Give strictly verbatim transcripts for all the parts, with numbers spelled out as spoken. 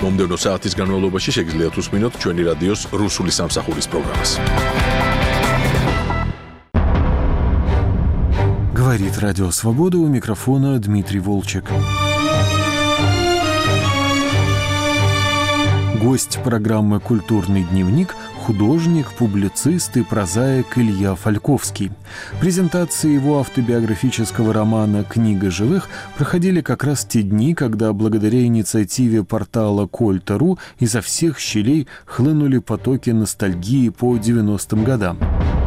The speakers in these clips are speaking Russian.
მომდევნო საათის განმავლობაში შეგიძლიათ უსმინოთ ჩვენი რადიოს რუსული სამსახურის პროგრამას. Говорит Радио Свобода, у микрофона Дмитрий Волчек. Гость программы «Культурный дневник» – художник, публицист и прозаик Илья Фальковский. Презентации его автобиографического романа «Книга живых» проходили как раз те дни, когда благодаря инициативе портала Кольта.ру изо всех щелей хлынули потоки ностальгии по девяностым годам.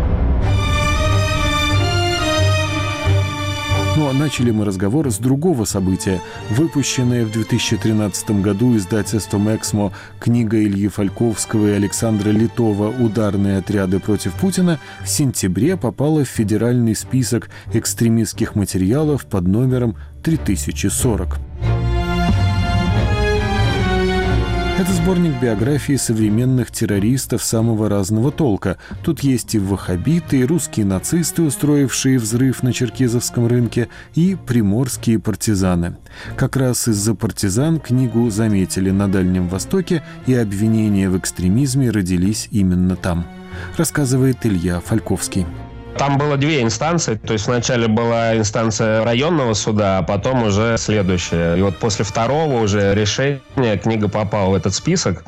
Ну а начали мы разговор с другого события. Выпущенная в две тысячи тринадцатом году издательством «Эксмо» книга Ильи Фальковского и Александра Литова «Ударные отряды против Путина» в сентябре попала в федеральный список экстремистских материалов под номером три тысячи сорок. Это сборник биографий современных террористов самого разного толка. Тут есть и ваххабиты, и русские нацисты, устроившие взрыв на черкизовском рынке, и приморские партизаны. Как раз из-за партизан книгу заметили на Дальнем Востоке, и обвинения в экстремизме родились именно там. Рассказывает Илья Фальковский. Там было две инстанции, то есть вначале была инстанция районного суда, а потом уже следующая. И вот после второго уже решения книга попала в этот список.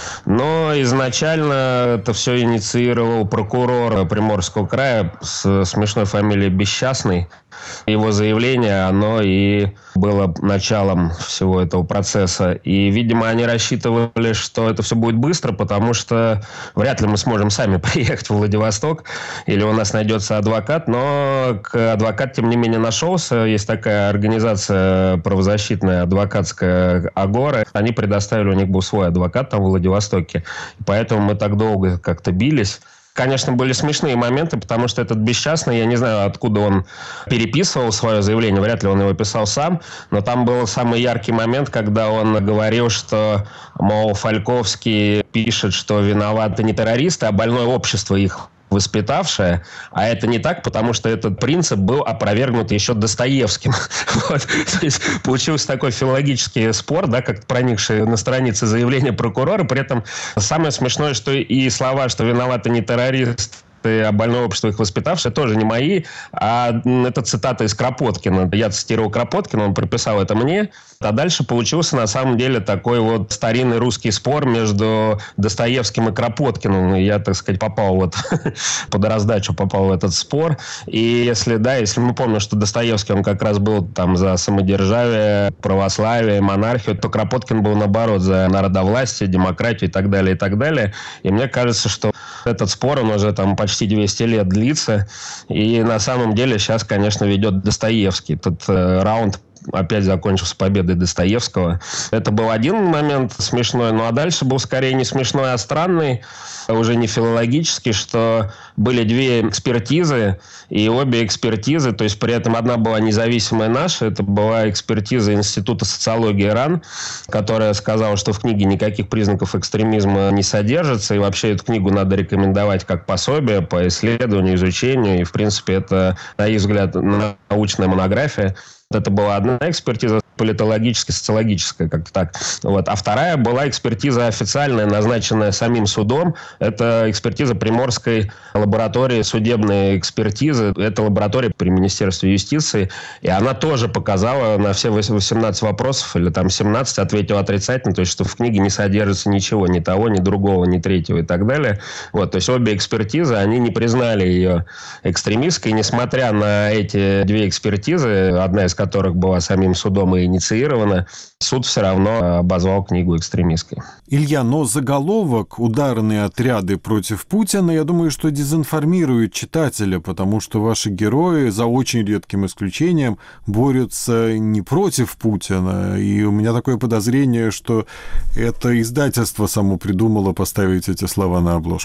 Но изначально это все инициировал прокурор Приморского края с смешной фамилией Бесчастный. Его заявление, оно и было началом всего этого процесса. И, видимо, они рассчитывали, что это все будет быстро, потому что вряд ли мы сможем сами приехать в Владивосток, или у нас найдется адвокат. Но адвокат, тем не менее, нашелся. Есть такая организация правозащитная, адвокатская «Агора». Они предоставили, у них был свой адвокат там в Владивостоке. И поэтому мы так долго как-то бились. Конечно, были смешные моменты, потому что этот Бесчастный, я не знаю, откуда он переписывал свое заявление, вряд ли он его писал сам, но там был самый яркий момент, когда он говорил, что, мол, Фальковский пишет, что виноваты не террористы, а больное общество их воспитавшая, а это не так, потому что этот принцип был опровергнут еще Достоевским. Вот. То есть получился такой филологический спор, да, как проникший на странице заявления прокурора. При этом самое смешное, что и слова, что виноваты не террористы, а больное общество их воспитавшее, тоже не мои, а это цитата из Кропоткина. Я цитировал Кропоткина, он приписал это мне. А дальше получился на самом деле такой вот старинный русский спор между Достоевским и Кропоткиным. И я, так сказать, попал вот под раздачу, попал в этот спор. И если, да, если мы помним, что Достоевский, он как раз был там за самодержавие, православие, монархию, то Кропоткин был, наоборот, за народовластие, демократию и так далее, и так далее. И мне кажется, что этот спор, он уже там почти двести лет длится. И на самом деле сейчас, конечно, ведет Достоевский. Этот э, раунд опять закончился победой Достоевского. Это был один момент смешной, ну а дальше был скорее не смешной, а странный, уже не филологический, что были две экспертизы, и обе экспертизы, то есть при этом одна была независимая наша, это была экспертиза Института социологии РАН, которая сказала, что в книге никаких признаков экстремизма не содержится, и вообще эту книгу надо рекомендовать как пособие по исследованию, изучению, и в принципе это, на их взгляд, научная монография. Это была одна экспертиза, политологическая, социологическая, как-то так. Вот. А вторая была экспертиза официальная, назначенная самим судом. Это экспертиза Приморской лаборатории судебной экспертизы. Это лаборатория при Министерстве юстиции. И она тоже показала на все восемнадцать вопросов, или там семнадцать, ответила отрицательно, то есть, что в книге не содержится ничего, ни того, ни другого, ни третьего и так далее. Вот. То есть, обе экспертизы, они не признали ее экстремистской. Несмотря на эти две экспертизы, одна из которых была самим судом и инициирована, суд все равно обозвал книгу экстремистской. Илья, но заголовок «Ударные отряды против Путина», я думаю, что дезинформирует читателя, потому что ваши герои, за очень редким исключением, борются не против Путина. И у меня такое подозрение, что это издательство само придумало поставить эти слова на обложку.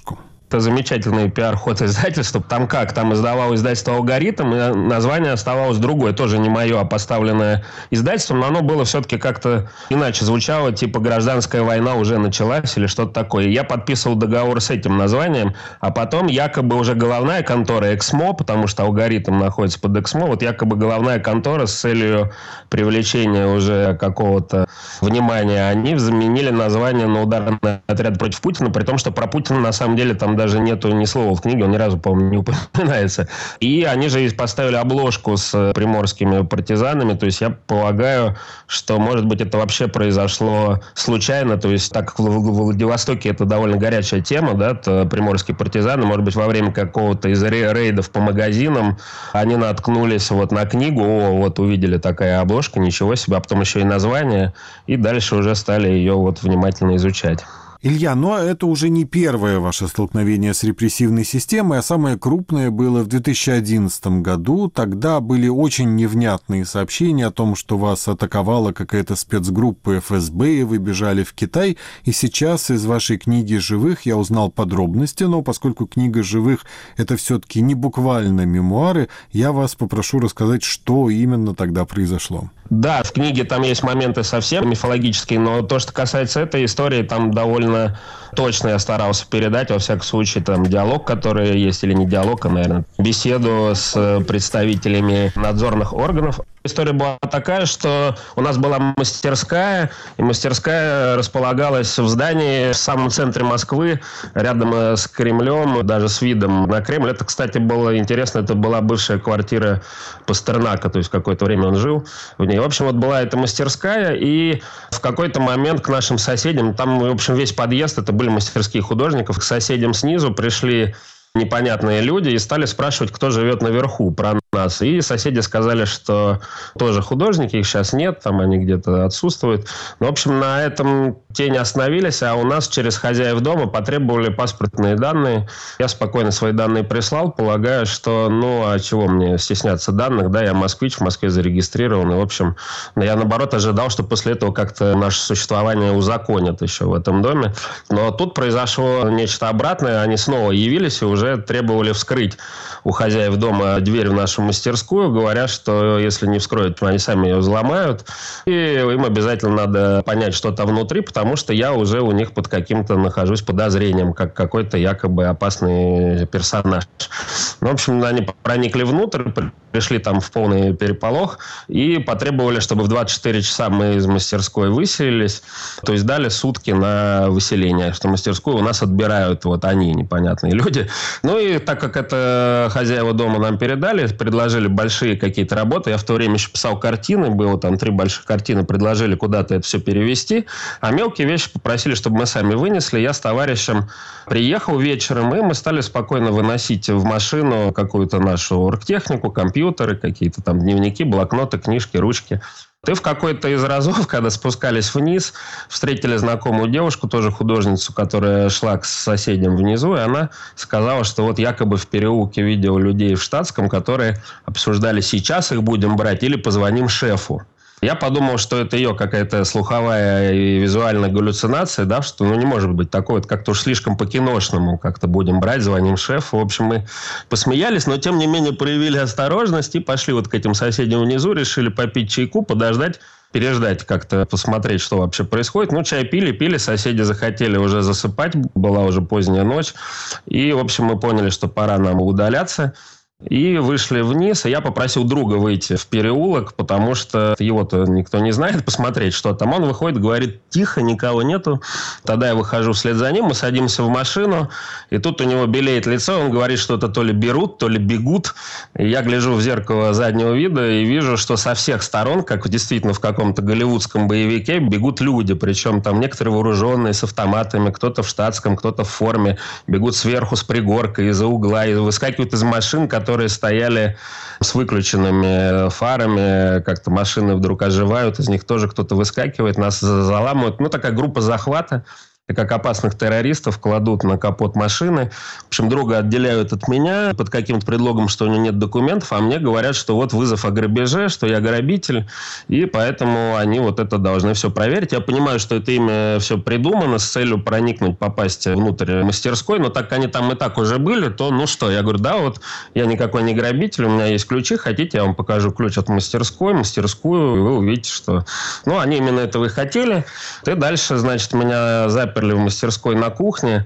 Это замечательный пиар-ход издательства. Там как? Там издавало издательство «Алгоритм», и название оставалось другое. Тоже не мое, а поставленное издательством. Но оно было все-таки как-то иначе звучало. Типа «Гражданская война уже началась» или что-то такое. И я подписывал договор с этим названием. А потом якобы уже головная контора «Эксмо», потому что «Алгоритм» находится под «Эксмо». Вот якобы головная контора с целью привлечения уже какого-то внимания. Они заменили название на «Ударный отряд против Путина». При том, что про Путина на самом деле там даже нету ни слова в книге, он ни разу, по-моему, не упоминается. И они же поставили обложку с приморскими партизанами, то есть я полагаю, что, может быть, это вообще произошло случайно, то есть так как в Владивостоке это довольно горячая тема, да, приморские партизаны, может быть, во время какого-то из рейдов по магазинам они наткнулись вот на книгу, о, вот увидели такая обложка, ничего себе, а потом еще и название, и дальше уже стали ее вот внимательно изучать. Илья, но это уже не первое ваше столкновение с репрессивной системой, а самое крупное было в две тысячи одиннадцатом году. Тогда были очень невнятные сообщения о том, что вас атаковала какая-то спецгруппа эф эс бэ, и вы бежали в Китай. И сейчас из вашей книги «Живых» я узнал подробности, но поскольку книга «Живых» — это все-таки не буквально мемуары, я вас попрошу рассказать, что именно тогда произошло. Да, в книге там есть моменты совсем мифологические, но то, что касается этой истории, там довольно точно я старался передать, во всяком случае, там диалог, который есть, или не диалог, а, наверное, беседу с представителями надзорных органов. История была такая, что у нас была мастерская, и мастерская располагалась в здании в самом центре Москвы, рядом с Кремлем, даже с видом на Кремль. Это, кстати, было интересно, это была бывшая квартира Пастернака, то есть какое-то время он жил в ней. В общем, вот была эта мастерская, и в какой-то момент к нашим соседям, там, в общем, весь подъезд, это были мастерские художников, к соседям снизу пришли непонятные люди и стали спрашивать, кто живет наверху, про нас. И соседи сказали, что тоже художники, их сейчас нет, там они где-то отсутствуют. Ну, в общем, на этом те не остановились, а у нас через хозяев дома потребовали паспортные данные. Я спокойно свои данные прислал, полагаю, что, ну, а чего мне стесняться данных, да, я москвич, в Москве зарегистрирован, и, в общем, я, наоборот, ожидал, что после этого как-то наше существование узаконят еще в этом доме. Но тут произошло нечто обратное, они снова явились и уже требовали вскрыть у хозяев дома дверь в нашу мастерскую, говоря, что если не вскроют, они сами ее взломают, и им обязательно надо понять, что там внутри, потому что я уже у них под каким-то нахожусь подозрением, как какой-то якобы опасный персонаж. Ну, в общем, они проникли внутрь, пришли там в полный переполох и потребовали, чтобы в двадцать четыре часа мы из мастерской выселились, то есть дали сутки на выселение, что мастерскую у нас отбирают вот они, непонятные люди. Ну и так как это хозяева дома нам передали, предложили большие какие-то работы, я в то время еще писал картины, было там три больших картины, предложили куда-то это все перевести, а мелкие вещи попросили, чтобы мы сами вынесли. Я с товарищем приехал вечером, и мы стали спокойно выносить в машину какую-то нашу оргтехнику, компьютеры, какие-то там дневники, блокноты, книжки, ручки. И в какой-то из разов, когда спускались вниз, встретили знакомую девушку, тоже художницу, которая шла к соседям внизу, и она сказала, что вот якобы в переулке видела людей в штатском, которые обсуждали, сейчас их будем брать или позвоним шефу. Я подумал, что это ее какая-то слуховая и визуальная галлюцинация, да, что ну, не может быть такое, как-то уж слишком по-киношному как-то будем брать, звоним шефу. В общем, мы посмеялись, но тем не менее проявили осторожность и пошли вот к этим соседям внизу, решили попить чайку, подождать, переждать как-то, посмотреть, что вообще происходит. Ну, чай пили, пили, соседи захотели уже засыпать, была уже поздняя ночь. И, в общем, мы поняли, что пора нам удаляться. И вышли вниз, и я попросил друга выйти в переулок, потому что его-то никто не знает, посмотреть, что там. Он выходит, говорит, тихо, никого нету. Тогда я выхожу вслед за ним, мы садимся в машину, и тут у него белеет лицо, он говорит, что это то ли берут, то ли бегут. И я гляжу в зеркало заднего вида и вижу, что со всех сторон, как действительно в каком-то голливудском боевике, бегут люди. Причем там некоторые вооруженные, с автоматами, кто-то в штатском, кто-то в форме. Бегут сверху с пригорка, из-за угла, и выскакивают из машин, которые которые стояли с выключенными фарами, как-то машины вдруг оживают, из них тоже кто-то выскакивает, нас заламывают. Ну, такая группа захвата. как опасных террористов кладут на капот машины. В общем, друга отделяют от меня под каким-то предлогом, что у него нет документов, а мне говорят, что вот вызов о грабеже, что я грабитель, и поэтому они вот это должны все проверить. Я понимаю, что это ими все придумано с целью проникнуть, попасть внутрь мастерской, но так как они там и так уже были, то ну что, я говорю, да, вот я никакой не грабитель, у меня есть ключи, хотите, я вам покажу ключ от мастерской, мастерскую, и вы увидите, что... Ну, они именно этого и хотели. И дальше, значит, меня заперли в мастерской на кухне,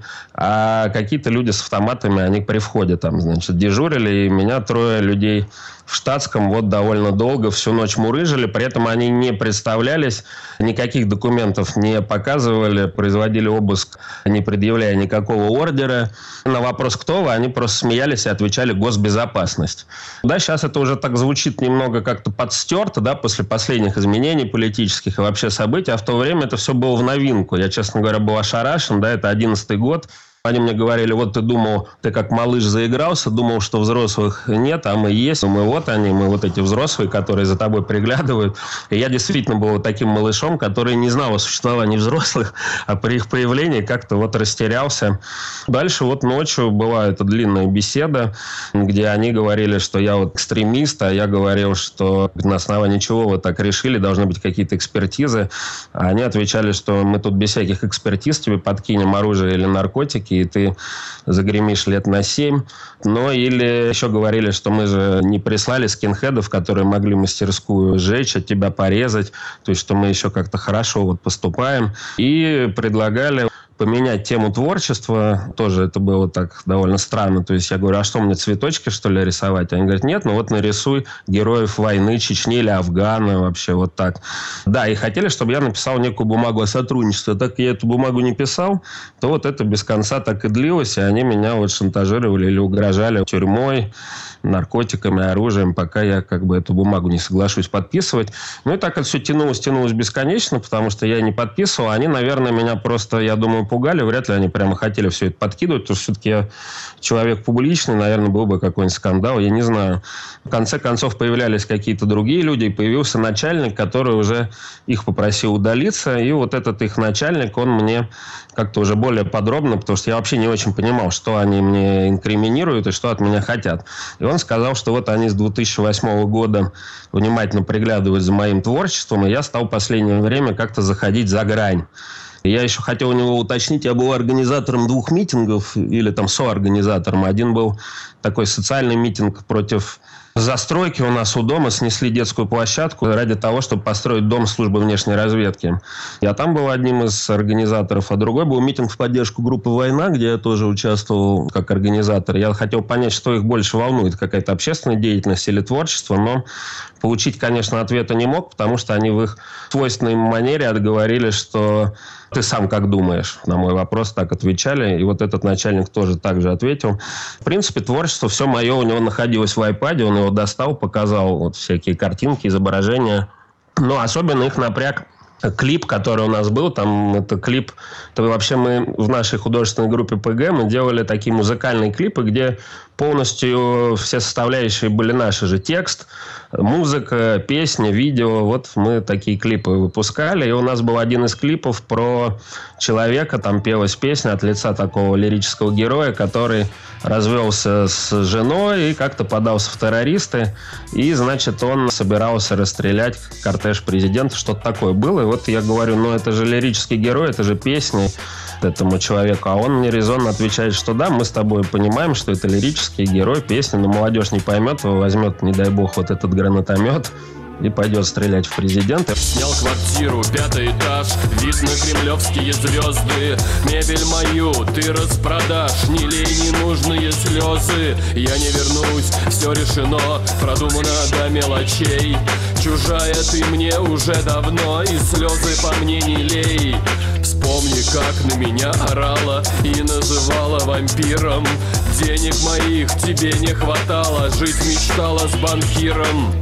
а какие-то люди с автоматами, они при входе там, значит, дежурили, и меня трое людей в штатском вот довольно долго всю ночь мурыжили, при этом они не представлялись, никаких документов не показывали, производили обыск, не предъявляя никакого ордера. На вопрос, кто вы, они просто смеялись и отвечали «госбезопасность». Да, сейчас это уже так звучит немного как-то подстерто, да, после последних изменений политических и вообще событий, а в то время это все было в новинку. Я, честно говоря, был ошарашен, да, это одиннадцатый год. Они мне говорили, вот ты думал, ты как малыш заигрался, думал, что взрослых нет, а мы есть. Мы вот они, мы вот эти взрослые, которые за тобой приглядывают. И я действительно был вот таким малышом, который не знал о существовании взрослых, а при их появлении как-то вот растерялся. Дальше вот ночью была эта длинная беседа, где они говорили, что я вот экстремист, а я говорил, что на основании чего вы так решили, должны быть какие-то экспертизы. А они отвечали, что мы тут без всяких экспертиз тебе подкинем оружие или наркотики, и ты загремишь лет на семь. Но или еще говорили, что мы же не прислали скинхедов, которые могли мастерскую сжечь, от тебя порезать. То есть, что мы еще как-то хорошо вот поступаем. И предлагали поменять тему творчества. Тоже это было так довольно странно. То есть я говорю, а что, мне цветочки, что ли, рисовать? Они говорят, нет, ну вот нарисуй героев войны Чечни или Афгана, вообще вот так. Да, и хотели, чтобы я написал некую бумагу о сотрудничестве. Так как я эту бумагу не писал, то вот это без конца так и длилось, и они меня вот шантажировали или угрожали тюрьмой, наркотиками, оружием, пока я как бы эту бумагу не соглашусь подписывать. Ну и так это все тянулось, тянулось бесконечно, потому что я не подписывал. Они, наверное, меня просто, я думаю, пугали. Вряд ли они прямо хотели все это подкидывать, потому что все-таки я человек публичный, наверное, был бы какой-нибудь скандал, я не знаю. В конце концов появлялись какие-то другие люди, и появился начальник, который уже их попросил удалиться. И вот этот их начальник, он мне как-то уже более подробно, потому что я вообще не очень понимал, что они мне инкриминируют и что от меня хотят. И он сказал, что вот они с две тысячи восьмого года внимательно приглядывают за моим творчеством, и я стал в последнее время как-то заходить за грань. Я еще хотел у него уточнить, я был организатором двух митингов, или там соорганизатором. Один был такой социальный митинг против застройки у нас у дома, снесли детскую площадку ради того, чтобы построить дом службы внешней разведки. Я там был одним из организаторов, а другой был митинг в поддержку группы «Война», где я тоже участвовал как организатор. Я хотел понять, что их больше волнует, какая-то общественная деятельность или творчество, но получить, конечно, ответа не мог, потому что они в их свойственной манере отговорили, что ты сам как думаешь? На мой вопрос так отвечали. И вот этот начальник тоже так же ответил. В принципе, творчество все мое у него находилось в айпаде. Он его достал, показал вот всякие картинки, изображения. Но особенно их напряг клип, который у нас был. Там это клип... Это вообще мы в нашей художественной группе ПГ мы делали такие музыкальные клипы, где полностью все составляющие были наши же. Текст, музыка, песня, видео. Вот мы такие клипы выпускали. И у нас был один из клипов про человека. Там пелась песня от лица такого лирического героя, который развелся с женой и как-то подался в террористы. И, значит, он собирался расстрелять кортеж президента. Что-то такое было. И вот я говорю, ну это же лирический герой, это же песни этому человеку. А он мне резонно отвечает, что да, мы с тобой понимаем, что это лирический герой, песни, но молодежь не поймет, его возьмет, не дай бог, вот этот гранатомет и пойдет стрелять в президента. Снял квартиру, пятый этаж, вид на кремлевские звезды. Мебель мою ты распродашь, не лей ненужные слезы. Я не вернусь, все решено, продумано до мелочей. Чужая ты мне уже давно, и слезы по мне не лей. Вспомни, как на меня орала и называла вампиром. Денег моих тебе не хватало, жить мечтала с банкиром.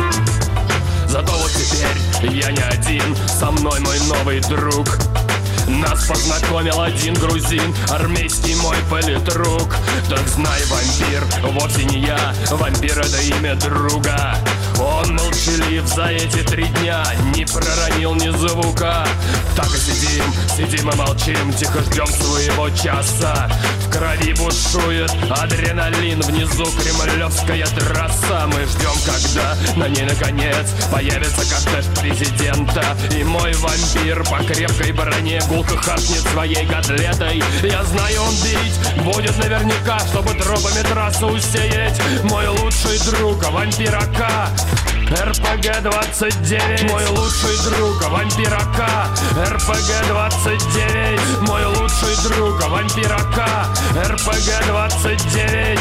Зато вот теперь я не один, со мной мой новый друг. Нас познакомил один грузин, армейский мой политрук. Так знай, вампир, вовсе не я, вампир это имя друга. Он молчалив за эти три дня, не проронил ни звука. Так и сидим, сидим и молчим, тихо ждем своего часа. В крови бушует адреналин, внизу кремлевская трасса. Мы ждем, когда на ней наконец появится кортеж президента. И мой вампир по крепкой броне гулко хапнет своей котлетой. Я знаю, он бить будет наверняка, чтобы тропами трассу усеять. Мой лучший друг, вампир АК, эр пэ гэ двадцать девять. Мой лучший друг, вампир АК, эр пэ гэ двадцать девять. Мой лучший друг, вампир АК, эр пэ гэ двадцать девять.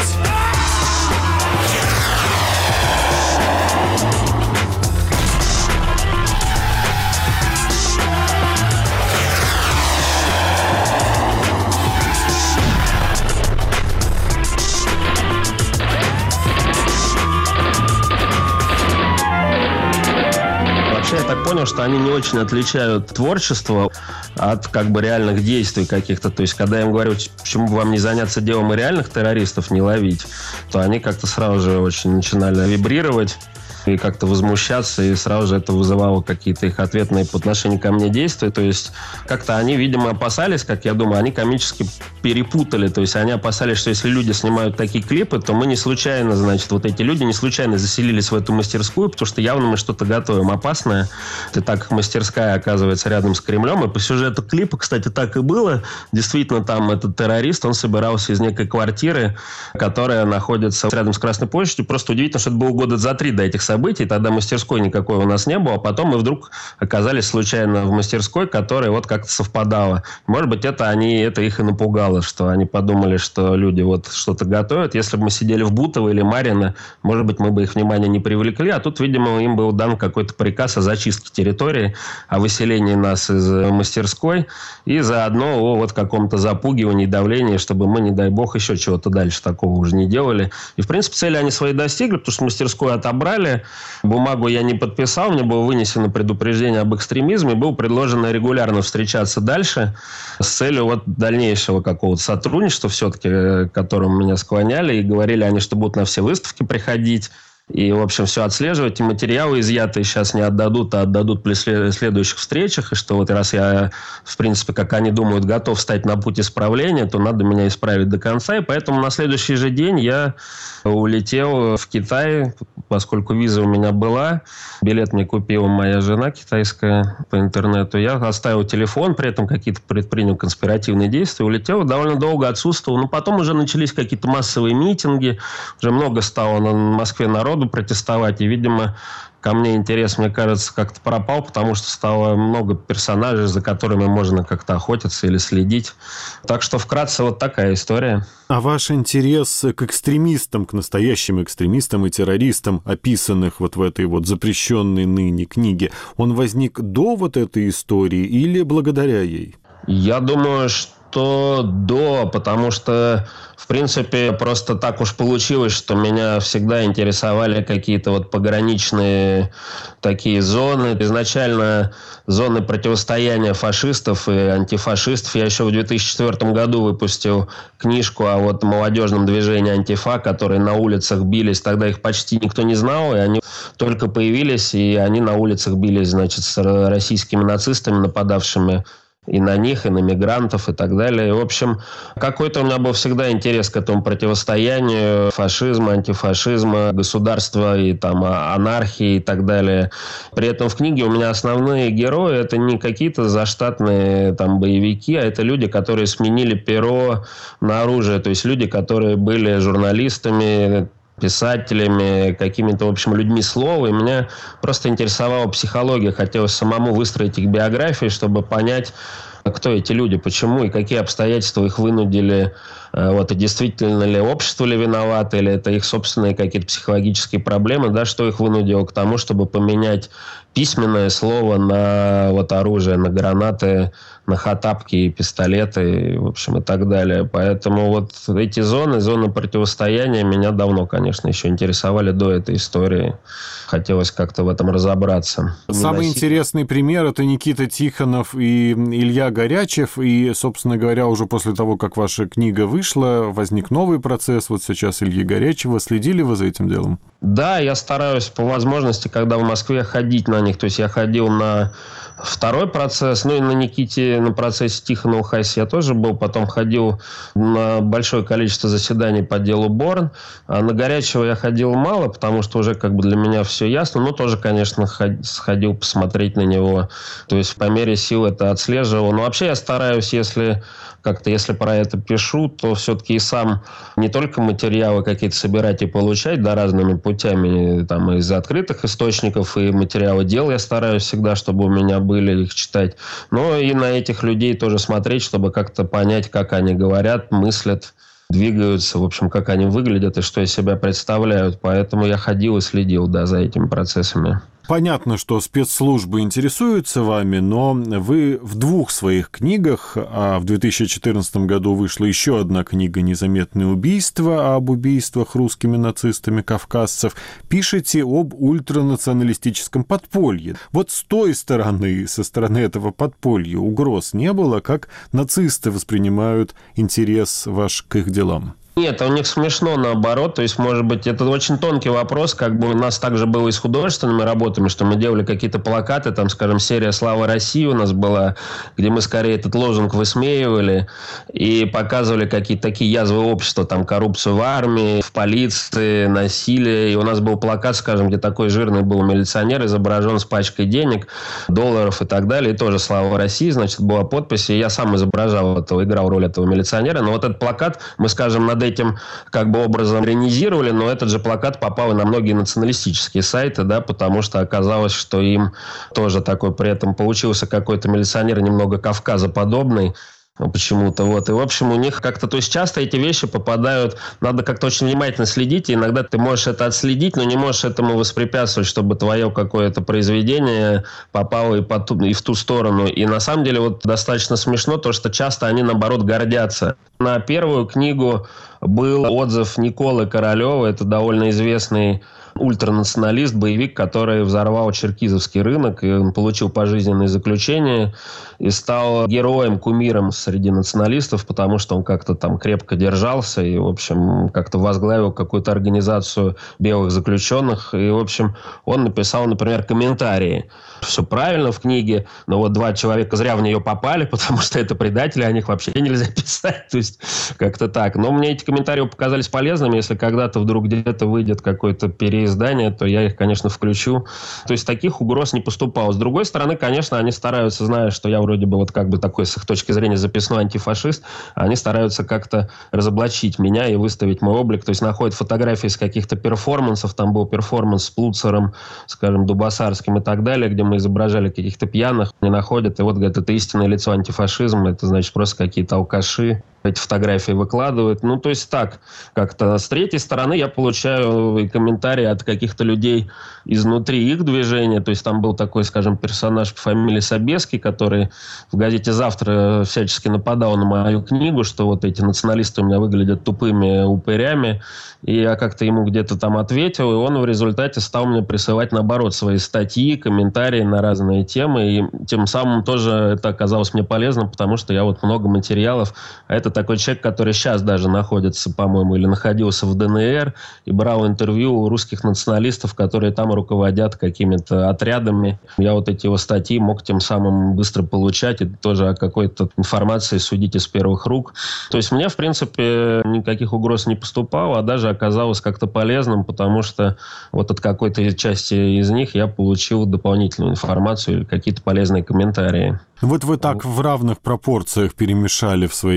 Я так понял, что они не очень отличают творчество от как бы реальных действий каких-то. То есть, когда я им говорю, почему бы вам не заняться делом и реальных террористов не ловить, то они как-то сразу же очень начинали вибрировать и как-то возмущаться, и сразу же это вызывало какие-то их ответные по отношению ко мне действия. То есть как-то они, видимо, опасались, как я думаю, они комически перепутали. То есть они опасались, что если люди снимают такие клипы, то мы не случайно, значит, вот эти люди не случайно заселились в эту мастерскую, потому что явно мы что-то готовим опасное. И так как мастерская оказывается рядом с Кремлем, и по сюжету клипа, кстати, так и было. Действительно, там этот террорист, он собирался из некой квартиры, которая находится рядом с Красной площадью. Просто удивительно, что это было года за три до этих событий, тогда мастерской никакой у нас не было, а потом мы вдруг оказались случайно в мастерской, которая вот как-то совпадала. Может быть, это они, это их и напугало, что они подумали, что люди вот что-то готовят. Если бы мы сидели в Бутово или Марьино, может быть, мы бы их внимание не привлекли, а тут, видимо, им был дан какой-то приказ о зачистке территории, о выселении нас из мастерской и заодно о вот каком-то запугивании, давлении, чтобы мы, не дай бог, еще чего-то дальше такого уже не делали. И, в принципе, цели они свои достигли, потому что мастерскую отобрали. Бумагу я не подписал, мне было вынесено предупреждение об экстремизме, было предложено регулярно встречаться дальше с целью вот дальнейшего какого-то сотрудничества все-таки, к которому меня склоняли, и говорили они, что будут на все выставки приходить. И, в общем, все отслеживать. И материалы изъятые сейчас не отдадут, а отдадут при следующих встречах. И что вот раз я, в принципе, как они думают, готов встать на путь исправления, то надо меня исправить до конца. И поэтому на следующий же день я улетел в Китай, поскольку виза у меня была. Билет мне купила моя жена китайская по интернету. Я оставил телефон, при этом какие-то предпринял конспиративные действия. Улетел, довольно долго отсутствовал. Но потом уже начались какие-то массовые митинги. Уже много стало на Москве народу протестовать. И, видимо, ко мне интерес, мне кажется, как-то пропал, потому что стало много персонажей, за которыми можно как-то охотиться или следить. Так что вкратце вот такая история. А ваш интерес к экстремистам, к настоящим экстремистам и террористам, описанных вот в этой вот запрещенной ныне книге, он возник до вот этой истории или благодаря ей? Я думаю, что до, потому что, в принципе, просто так уж получилось, что меня всегда интересовали какие-то вот пограничные такие зоны. Изначально зоны противостояния фашистов и антифашистов. Я еще в две тысячи четвёртом году выпустил книжку о вот молодежном движении «Антифа», которые на улицах бились. Тогда их почти никто не знал, и они только появились, и они на улицах бились, значит, с российскими нацистами, нападавшими и на них, и на мигрантов, и так далее. И, в общем, какой-то у меня был всегда интерес к этому противостоянию фашизма, антифашизма, государства и там анархии и так далее. При этом в книге у меня основные герои — это не какие-то заштатные там боевики, а это люди, которые сменили перо на оружие. То есть люди, которые были журналистами, писателями, какими-то, в общем, людьми слова. И меня просто интересовала психология. Хотелось самому выстроить их биографии, чтобы понять, кто эти люди, почему и какие обстоятельства их вынудили Вот, и действительно ли общество ли виновато, или это их собственные какие-то психологические проблемы, да, что их вынудило к тому, чтобы поменять письменное слово на вот оружие, на гранаты, на хатапки и пистолеты, в общем, и так далее. Поэтому вот эти зоны, зоны противостояния меня давно, конечно, еще интересовали до этой истории. Хотелось как-то в этом разобраться. Самый Наносить... интересный пример – это Никита Тихонов и Илья Горячев. И, собственно говоря, уже после того, как ваша книга вышла, возник новый процесс. Вот сейчас Ильи Горячева. Следили вы за этим делом? Да, я стараюсь по возможности, когда в Москве, ходить на них. То есть я ходил на второй процесс, ну и на Никите, на процессе Тихонова Хайс я тоже был. Потом ходил на большое количество заседаний по делу Борн. А на Горячего я ходил мало, потому что уже как бы для меня все ясно. Но тоже, конечно, сходил посмотреть на него. То есть по мере сил это отслеживал. Но вообще я стараюсь, если как-то, если про это пишу, то все-таки и сам не только материалы какие-то собирать и получать, да, разными путями, там, из открытых источников, и материалы дел я стараюсь всегда, чтобы у меня были, их читать. Но и на этих людей тоже смотреть, чтобы как-то понять, как они говорят, мыслят, двигаются, в общем, как они выглядят и что из себя представляют. Поэтому я ходил и следил, да, за этими процессами. Понятно, что спецслужбы интересуются вами, но вы в двух своих книгах, а в две тысячи четырнадцатом году вышла еще одна книга «Незаметные убийства» об убийствах русскими нацистами кавказцев, пишете об ультранационалистическом подполье. Вот с той стороны, со стороны этого подполья, угроз не было, как нацисты воспринимают интерес ваш к их делам? Нет, у них смешно наоборот. То есть, может быть, это очень тонкий вопрос. Как бы у нас также было и с художественными работами, что мы делали какие-то плакаты, там, скажем, серия «Слава России» у нас была, где мы скорее этот лозунг высмеивали и показывали какие-то такие язвы общества, там, коррупцию в армии, в полиции, насилие. И у нас был плакат, скажем, где такой жирный был милиционер, изображен с пачкой денег, долларов и так далее. И тоже «Слава России», значит, была подпись. И я сам изображал этого, играл роль этого милиционера. Но вот этот плакат мы, скажем, над этим как бы образом иронизировали, но этот же плакат попал и на многие националистические сайты, да, потому что оказалось, что им тоже такой при этом получился какой-то милиционер немного кавказоподобный почему-то. Вот. И, в общем, у них как-то... То есть, часто эти вещи попадают... Надо как-то очень внимательно следить. И иногда ты можешь это отследить, но не можешь этому воспрепятствовать, чтобы твое какое-то произведение попало и, по ту, и в ту сторону. И, на самом деле, вот достаточно смешно то, что часто они, наоборот, гордятся. На первую книгу был отзыв Николы Королева. Это довольно известный ультранационалист, боевик, который взорвал черкизовский рынок, и он получил пожизненное заключение и стал героем, кумиром среди националистов, потому что он как-то там крепко держался и, в общем, как-то возглавил какую-то организацию белых заключенных. И, в общем, он написал, например, комментарии. Все правильно в книге, но вот два человека зря в нее попали, потому что это предатели, о них вообще нельзя писать. То есть, как-то так. Но мне эти комментарии показались полезными. Если когда-то вдруг где-то выйдет какой-то переиздание, то я их, конечно, включу. То есть таких угроз не поступало. С другой стороны, конечно, они стараются, зная, что я вроде бы вот как бы такой, с их точки зрения, записной антифашист, они стараются как-то разоблачить меня и выставить мой облик. То есть находят фотографии с каких-то перформансов. Там был перформанс с Плуцером, скажем, Дубасарским и так далее, где мы изображали каких-то пьяных. Они находят, и вот говорят, это истинное лицо антифашизма, это значит просто какие-то алкаши. Эти фотографии выкладывают. Ну, то есть так, как-то. С третьей стороны я получаю и комментарии от каких-то людей изнутри их движения. То есть там был такой, скажем, персонаж по фамилии Собеский, который в газете «Завтра» всячески нападал на мою книгу, что вот эти националисты у меня выглядят тупыми упырями. И я как-то ему где-то там ответил, и он в результате стал мне присылать, наоборот, свои статьи, комментарии на разные темы. И тем самым тоже это оказалось мне полезно, потому что я вот много материалов. А это такой человек, который сейчас даже находится, по-моему, или находился в ДНР и брал интервью у русских националистов, которые там руководят какими-то отрядами. Я вот эти его статьи мог тем самым быстро получать и тоже о какой-то информации судить из первых рук. То есть мне, в принципе, никаких угроз не поступало, а даже оказалось как-то полезным, потому что вот от какой-то части из них я получил дополнительную информацию или какие-то полезные комментарии. Вот вы так в равных пропорциях перемешали в своей книге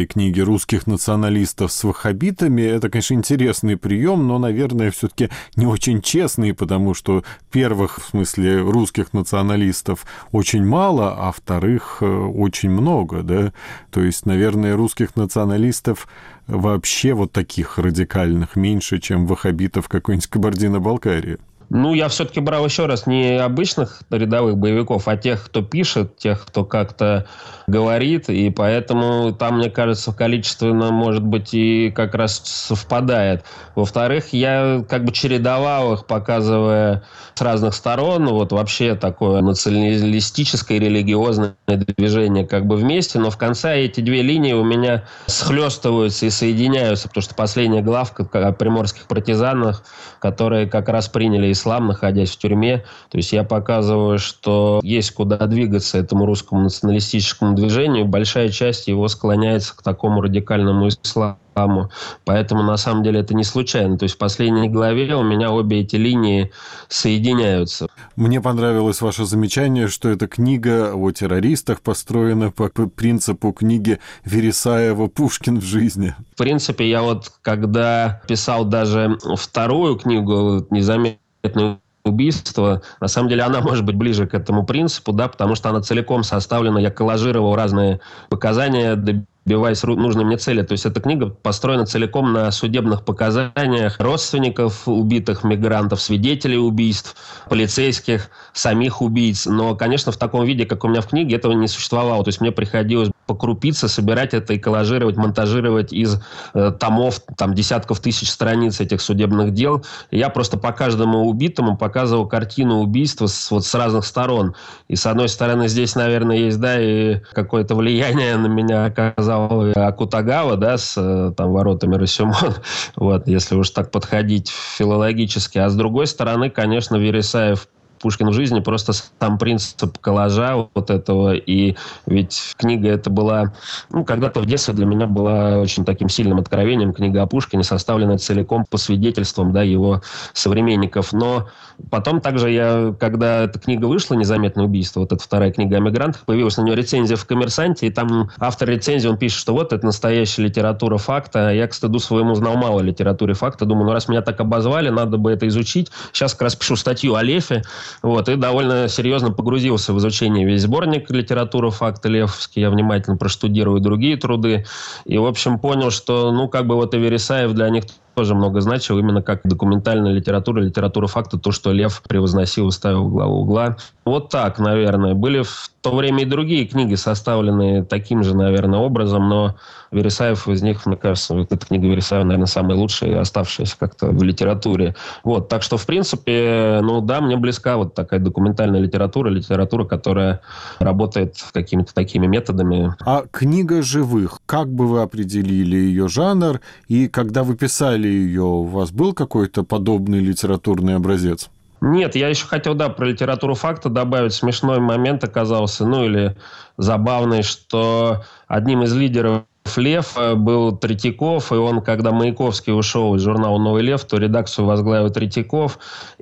русских националистов с ваххабитами. Это, конечно, интересный прием, но, наверное, все-таки не очень честный, потому что первых, в смысле, русских националистов очень мало, а вторых очень много, да? То есть, наверное, русских националистов вообще вот таких радикальных меньше, чем ваххабитов какой-нибудь Кабардино-Балкарии. Ну, я все-таки брал еще раз не обычных рядовых боевиков, а тех, кто пишет, тех, кто как-то говорит, и поэтому там, мне кажется, количественно, может быть, и как раз совпадает. Во-вторых, я как бы чередовал их, показывая с разных сторон, вот вообще такое националистическое и религиозное движение как бы вместе, но в конце эти две линии у меня схлестываются и соединяются, потому что последняя главка о приморских партизанах, которые как раз приняли ислам, находясь в тюрьме. То есть я показываю, что есть куда двигаться этому русскому националистическому движению. Большая часть его склоняется к такому радикальному исламу. Поэтому, на самом деле, это не случайно. То есть в последней главе у меня обе эти линии соединяются. Мне понравилось ваше замечание, что эта книга о террористах построена по принципу книги Вересаева «Пушкин в жизни». В принципе, я вот, когда писал даже вторую книгу «Незаметно убийство», на самом деле она может быть ближе к этому принципу, да, потому что она целиком составлена, я коллажировал разные показания, добиваясь нужной мне цели. То есть эта книга построена целиком на судебных показаниях родственников убитых мигрантов, свидетелей убийств, полицейских, самих убийц. Но, конечно, в таком виде, как у меня в книге, этого не существовало. То есть мне приходилось по крупице собирать это и коллажировать, монтажировать из э, томов, там, десятков тысяч страниц этих судебных дел. И я просто по каждому убитому показывал картину убийства с, вот, с разных сторон. И, с одной стороны, здесь, наверное, есть, да, и какое-то влияние на меня оказал Акутагава, да, с там, воротами Росюмон, вот, если уж так подходить филологически. А с другой стороны, конечно, Вересаев «Пушкин в жизни», просто сам принцип коллажа вот этого. И ведь книга эта была, ну, когда-то в детстве для меня была очень таким сильным откровением. Книга о Пушкине, составленная целиком по свидетельствам, да, его современников. Но потом также я, когда эта книга вышла, «Незаметное убийство», вот эта вторая книга о мигрантах, появилась на нее рецензия в «Коммерсанте», и там автор рецензии, он пишет, что вот это настоящая литература факта. Я, к стыду своему, знал мало о литературе факта. Думаю, ну раз меня так обозвали, надо бы это изучить. Сейчас как раз пишу статью о Лефе. Вот, и довольно серьезно погрузился в изучение весь сборник «Литература факта» Лефовский. Я внимательно проштудирую другие труды. И, в общем, понял, что, ну, как бы вот и Вересаев для них тоже много значил, именно как документальная литература, литература факта, то, что Лев превозносил и ставил в главу угла. Вот так, наверное. Были в то время и другие книги, составленные таким же, наверное, образом, но Вересаев из них, мне кажется, вот эта книга Вересаева, наверное, самая лучшая, оставшаяся как-то в литературе. Вот, так что, в принципе, ну да, мне близка вот такая документальная литература, литература, которая работает какими-то такими методами. А книга живых, как бы вы определили ее жанр, и когда вы писали ее, у вас был какой-то подобный литературный образец? Нет, я еще хотел, да, про литературу факта добавить. Смешной момент оказался, ну или забавный, что одним из лидеров Лев был Третьяков, и он, когда Маяковский ушел из журнала «Новый лев», то редакцию возглавил Третьяков,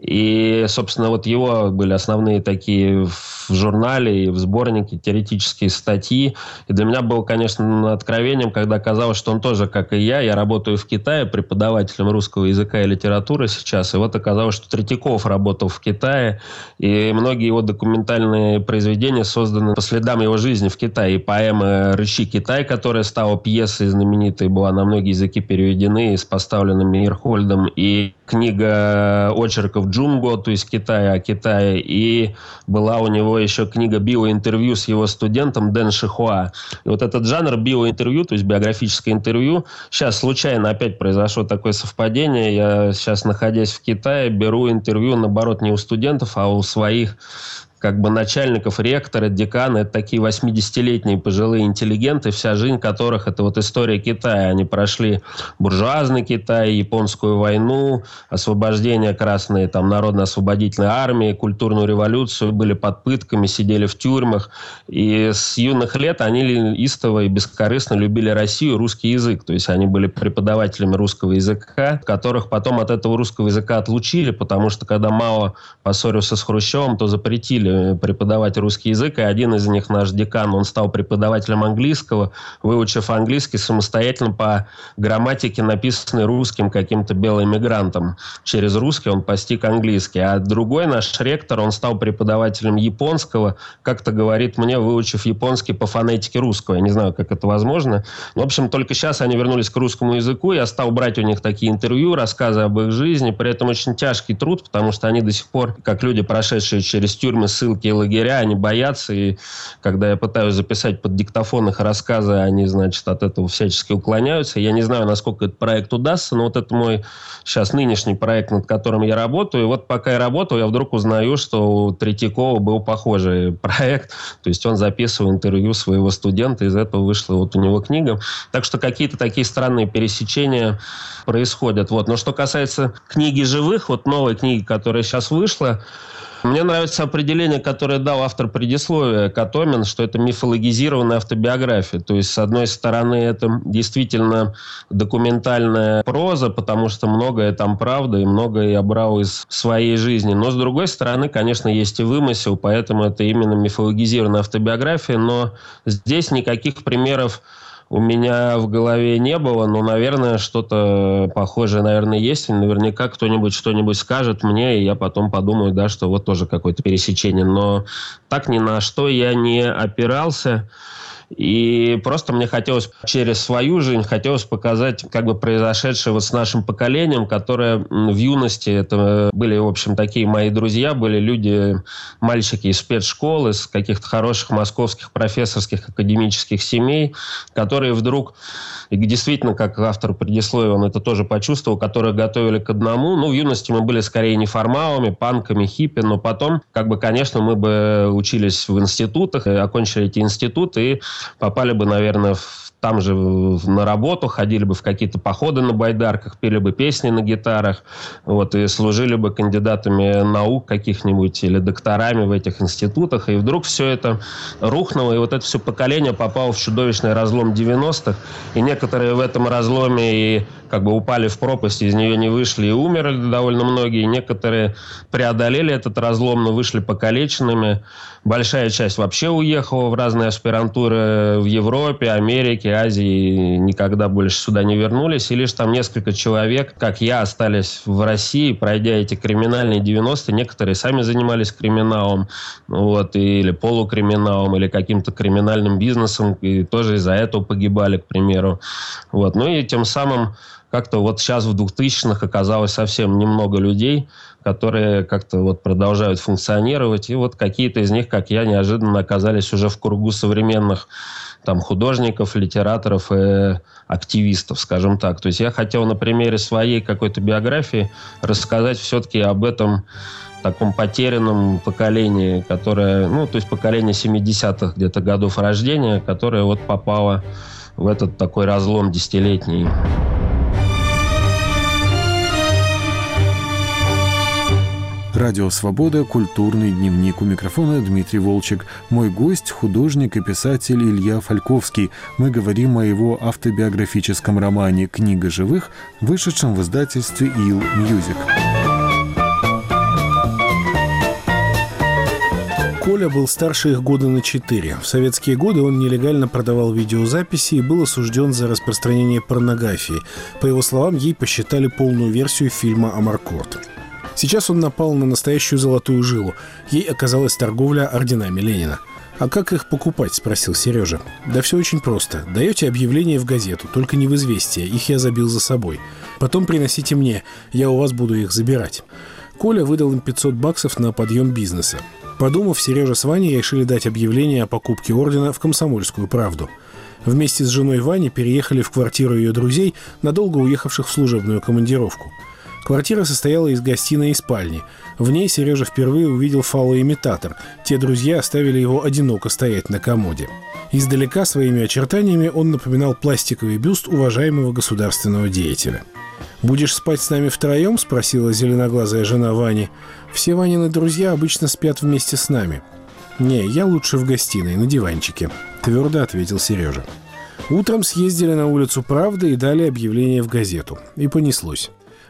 и, собственно, вот его были основные такие в журнале и в сборнике теоретические статьи. И для меня было, конечно, откровением, когда оказалось, что он тоже, как и я, я работаю в Китае преподавателем русского языка и литературы сейчас, и вот оказалось, что Третьяков работал в Китае, и многие его документальные произведения созданы по следам его жизни в Китае. И поэма «Рычи Китай», которая стала пьесой знаменитой, была на многие языки переведены с поставленным Ирхольдом, и книга очерков Джунго, то есть Китая о Китае, и была у него еще книга биоинтервью с его студентом Дэн Шихуа. И вот этот жанр биоинтервью, то есть биографическое интервью, сейчас случайно опять произошло такое совпадение. Я сейчас, находясь в Китае, беру интервью, наоборот, не у студентов, а у своих как бы начальников, ректора, декана. Это такие восьмидесятилетние пожилые интеллигенты, вся жизнь которых это вот история Китая. Они прошли буржуазный Китай, японскую войну, освобождение Красной там, народно-освободительной армии, культурную революцию, были под пытками, сидели в тюрьмах. И с юных лет они истово и бескорыстно любили Россию, русский язык. То есть они были преподавателями русского языка, которых потом от этого русского языка отлучили, потому что когда Мао поссорился с Хрущевым, то запретили начали преподавать русский язык, и один из них, наш декан, он стал преподавателем английского, выучив английский самостоятельно по грамматике, написанной русским каким-то белоэмигрантом. Через русский он постиг английский. А другой наш ректор, он стал преподавателем японского, как-то говорит мне, выучив японский по фонетике русского. Я не знаю, как это возможно. Но, в общем, только сейчас они вернулись к русскому языку. Я стал брать у них такие интервью, рассказы об их жизни. При этом очень тяжкий труд, потому что они до сих пор, как люди, прошедшие через тюрьмы, ссылки и лагеря, они боятся. И когда я пытаюсь записать под диктофон их рассказы, они, значит, от этого всячески уклоняются. Я не знаю, насколько этот проект удастся, но вот это мой сейчас нынешний проект, над которым я работаю. И вот пока я работал, я вдруг узнаю, что у Третьякова был похожий проект. То есть он записывал интервью своего студента, из этого вышла вот у него книга. Так что какие-то такие странные пересечения происходят. Вот. Но что касается книги живых, вот новой книги, которая сейчас вышла, мне нравится определение, которое дал автор предисловия Котомин, что это мифологизированная автобиография. То есть, с одной стороны, это действительно документальная проза, потому что многое там правда, и многое я брал из своей жизни. Но, с другой стороны, конечно, есть и вымысел, поэтому это именно мифологизированная автобиография. Но здесь никаких примеров у меня в голове не было, но, наверное, что-то похожее, наверное, есть. И наверняка кто-нибудь что-нибудь скажет мне, и я потом подумаю, да, что вот тоже какое-то пересечение. Но так ни на что я не опирался. И просто мне хотелось через свою жизнь, хотелось показать как бы произошедшее вот с нашим поколением, которое в юности, это были, в общем, такие мои друзья, были люди, мальчики из спецшкол, из каких-то хороших московских профессорских академических семей, которые вдруг, и действительно, как автор предисловия, он это тоже почувствовал, которые готовили к одному. Ну, в юности мы были скорее неформалами, панками, хиппи, но потом, как бы, конечно, мы бы учились в институтах, окончили эти институты и попали бы, наверное, в, там же на работу, ходили бы в какие-то походы на байдарках, пели бы песни на гитарах, вот, и служили бы кандидатами наук каких-нибудь или докторами в этих институтах. И вдруг все это рухнуло, и вот это все поколение попало в чудовищный разлом девяностых. И некоторые в этом разломе и как бы упали в пропасть, из нее не вышли и умерли довольно многие. Некоторые преодолели этот разлом, но вышли покалеченными. Большая часть вообще уехала в разные аспирантуры в Европе, Америке, Азии, никогда больше сюда не вернулись. И лишь там несколько человек, как я, остались в России, пройдя эти криминальные девяностые. Некоторые сами занимались криминалом, вот, или полукриминалом, или каким-то криминальным бизнесом, и тоже из-за этого погибали, к примеру. Вот. Ну и тем самым как-то вот сейчас в двухтысячных оказалось совсем немного людей, которые как-то вот продолжают функционировать. И вот какие-то из них, как я, неожиданно оказались уже в кругу современных там художников, литераторов и активистов, скажем так. То есть я хотел на примере своей какой-то биографии рассказать все-таки об этом таком потерянном поколении, которое, ну, то есть поколение семидесятых где-то годов рождения, которое вот попало в этот такой разлом десятилетний. Радио «Свобода», культурный дневник. У микрофона Дмитрий Волчек. Мой гость – художник и писатель Илья Фальковский. Мы говорим о его автобиографическом романе «Книга живых», вышедшем в издательстве «Ил Мьюзик». Коля был старше их года на четыре. В советские годы он нелегально продавал видеозаписи и был осужден за распространение порнографии. По его словам, ей посчитали полную версию фильма «Амаркорд». Сейчас он напал на настоящую золотую жилу. Ей оказалась торговля орденами Ленина. «А как их покупать?» – спросил Сережа. «Да все очень просто. Даете объявление в газету, только не в «Известия». Их я забил за собой. Потом приносите мне, я у вас буду их забирать». Коля выдал им пятьсот баксов на подъем бизнеса. Подумав, Сережа с Ваней решили дать объявление о покупке ордена в «Комсомольскую правду». Вместе с женой Вани переехали в квартиру ее друзей, надолго уехавших в служебную командировку. Квартира состояла из гостиной и спальни. В ней Сережа впервые увидел фалоимитатор. Те друзья оставили его одиноко стоять на комоде. Издалека своими очертаниями он напоминал пластиковый бюст уважаемого государственного деятеля. «Будешь спать с нами втроем?» – спросила зеленоглазая жена Вани. «Все Ванины друзья обычно спят вместе с нами». «Не, я лучше в гостиной, на диванчике», – твердо ответил Сережа. Утром съездили на улицу «Правда» и дали объявление в газету. И понеслось.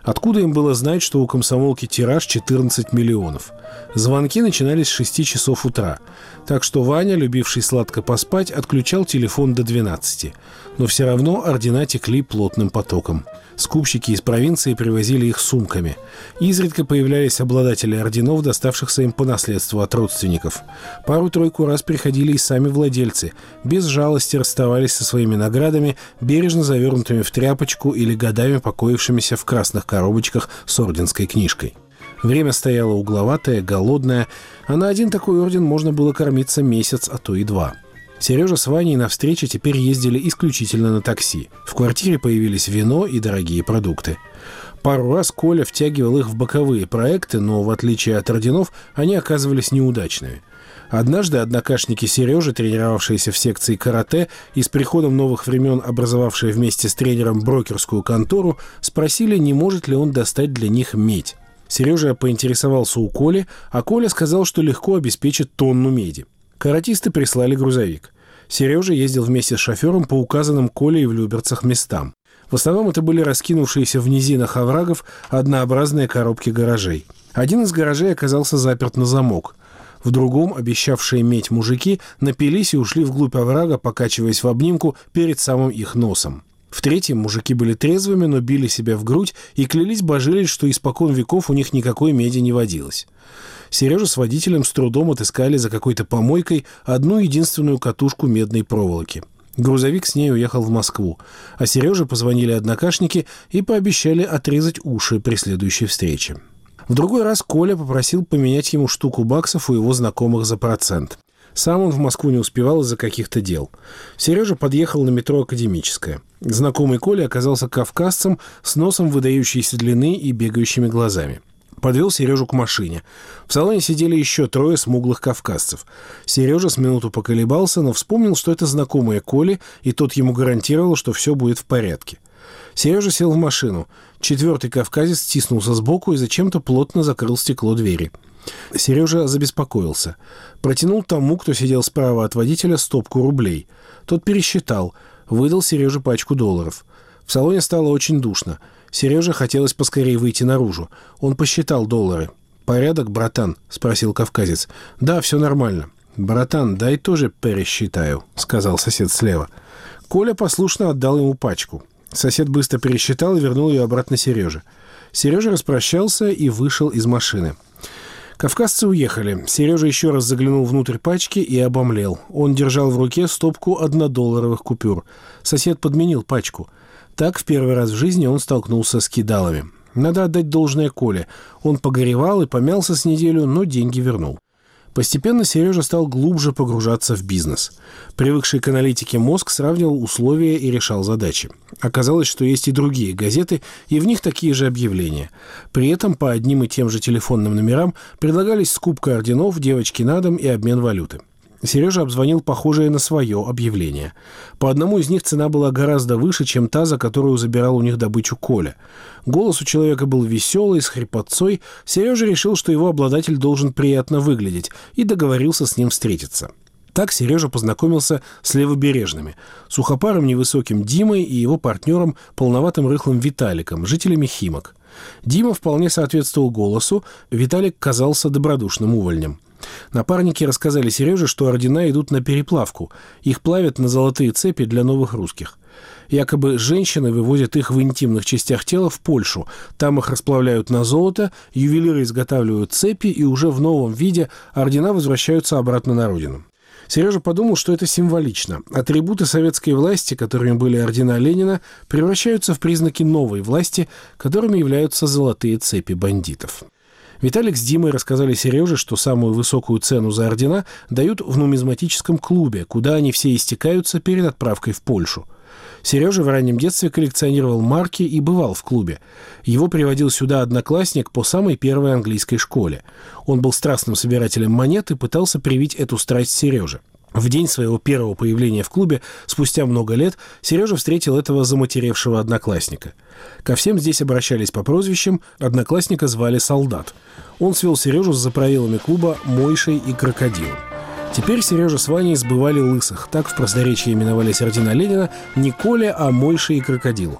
Откуда им было знать, что у комсомолки тираж четырнадцать миллионов? Звонки начинались с шести часов утра. Так что Ваня, любивший сладко поспать, отключал телефон до двенадцати. Но все равно ордена текли плотным потоком. Скупщики из провинции привозили их сумками. Изредка появлялись обладатели орденов, доставшихся им по наследству от родственников. Пару-тройку раз приходили и сами владельцы. Без жалости расставались со своими наградами, бережно завернутыми в тряпочку или годами покоившимися в красных коробочках с орденской книжкой. Время стояло угловатое, голодное, а на один такой орден можно было кормиться месяц, а то и два. Сережа с Ваней на встречи теперь ездили исключительно на такси. В квартире появились вино и дорогие продукты. Пару раз Коля втягивал их в боковые проекты, но, в отличие от орденов, они оказывались неудачными. Однажды однокашники Сережи, тренировавшиеся в секции карате и с приходом новых времен образовавшие вместе с тренером брокерскую контору, спросили, не может ли он достать для них медь. Сережа поинтересовался у Коли, а Коля сказал, что легко обеспечит тонну меди. Каратисты прислали грузовик. Сережа ездил вместе с шофером по указанным Колей в Люберцах местам. В основном это были раскинувшиеся в низинах оврагов однообразные коробки гаражей. Один из гаражей оказался заперт на замок. В другом, обещавшие медь мужики, напились и ушли вглубь оврага, покачиваясь в обнимку перед самым их носом. В третьем мужики были трезвыми, но били себя в грудь и клялись-божились, что испокон веков у них никакой меди не водилось. Сережа с водителем с трудом отыскали за какой-то помойкой одну единственную катушку медной проволоки. Грузовик с ней уехал в Москву, а Сереже позвонили однокашники и пообещали отрезать уши при следующей встрече. В другой раз Коля попросил поменять ему штуку баксов у его знакомых за процент. Сам он в Москву не успевал из-за каких-то дел. Сережа подъехал на метро «Академическое». Знакомый Коля оказался кавказцем с носом выдающейся длины и бегающими глазами. Подвел Сережу к машине. В салоне сидели еще трое смуглых кавказцев. Сережа с минуту поколебался, но вспомнил, что это знакомые Коли, и тот ему гарантировал, что все будет в порядке. Сережа сел в машину. Четвертый кавказец стиснулся сбоку и зачем-то плотно закрыл стекло двери. Сережа забеспокоился. Протянул тому, кто сидел справа от водителя, стопку рублей. Тот пересчитал. Выдал Сереже пачку долларов. В салоне стало очень душно. Сереже хотелось поскорее выйти наружу. Он посчитал доллары. «Порядок, братан?» – спросил кавказец. «Да, все нормально». «Братан, дай тоже пересчитаю», – сказал сосед слева. Коля послушно отдал ему пачку. Сосед быстро пересчитал и вернул ее обратно Сереже. Сережа распрощался и вышел из машины. Кавказцы уехали. Сережа еще раз заглянул внутрь пачки и обомлел. Он держал в руке стопку однодолларовых купюр. Сосед подменил пачку. Так в первый раз в жизни он столкнулся с кидалами. Надо отдать должное Коле. Он погоревал и помялся с неделю, но деньги вернул. Постепенно Сережа стал глубже погружаться в бизнес. Привыкший к аналитике мозг сравнивал условия и решал задачи. Оказалось, что есть и другие газеты, и в них такие же объявления. При этом по одним и тем же телефонным номерам предлагались скупка орденов, девочки на дом и обмен валюты. Сережа обзвонил похожее на свое объявление. По одному из них цена была гораздо выше, чем та, за которую забирал у них добычу Коля. Голос у человека был веселый, с хрипотцой. Сережа решил, что его обладатель должен приятно выглядеть, и договорился с ним встретиться. Так Сережа познакомился с левобережными, сухопарым невысоким Димой и его партнером, полноватым рыхлым Виталиком, жителями Химок. Дима вполне соответствовал голосу, Виталик казался добродушным увольнем. Напарники рассказали Сереже, что ордена идут на переплавку. Их плавят на золотые цепи для новых русских. Якобы женщины вывозят их в интимных частях тела в Польшу. Там их расплавляют на золото, ювелиры изготавливают цепи, и уже в новом виде ордена возвращаются обратно на родину. Сережа подумал, что это символично. Атрибуты советской власти, которыми были ордена Ленина, превращаются в признаки новой власти, которыми являются золотые цепи бандитов. Виталик с Димой рассказали Сереже, что самую высокую цену за ордена дают в нумизматическом клубе, куда они все истекаются перед отправкой в Польшу. Сережа в раннем детстве коллекционировал марки и бывал в клубе. Его приводил сюда одноклассник по самой первой английской школе. Он был страстным собирателем монет и пытался привить эту страсть Сереже. В день своего первого появления в клубе, спустя много лет, Сережа встретил этого заматеревшего одноклассника. Ко всем здесь обращались по прозвищам, одноклассника звали Солдат. Он свел Сережу с заправилами клуба Мойшей и Крокодилом. Теперь Сережа с Ваней сбывали лысых. Так в просторечии именовались ордена Ленина не Коля, а Мойшей и Крокодилу.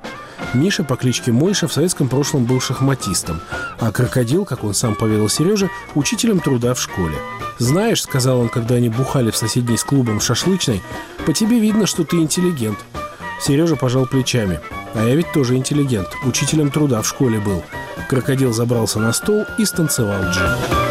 Миша по кличке Мойша в советском прошлом был шахматистом, а Крокодил, как он сам поведал Сереже, учителем труда в школе. «Знаешь, — сказал он, когда они бухали в соседней с клубом шашлычной, — по тебе видно, что ты интеллигент». Сережа пожал плечами. «А я ведь тоже интеллигент, учителем труда в школе был». Крокодил забрался на стол и станцевал джиг.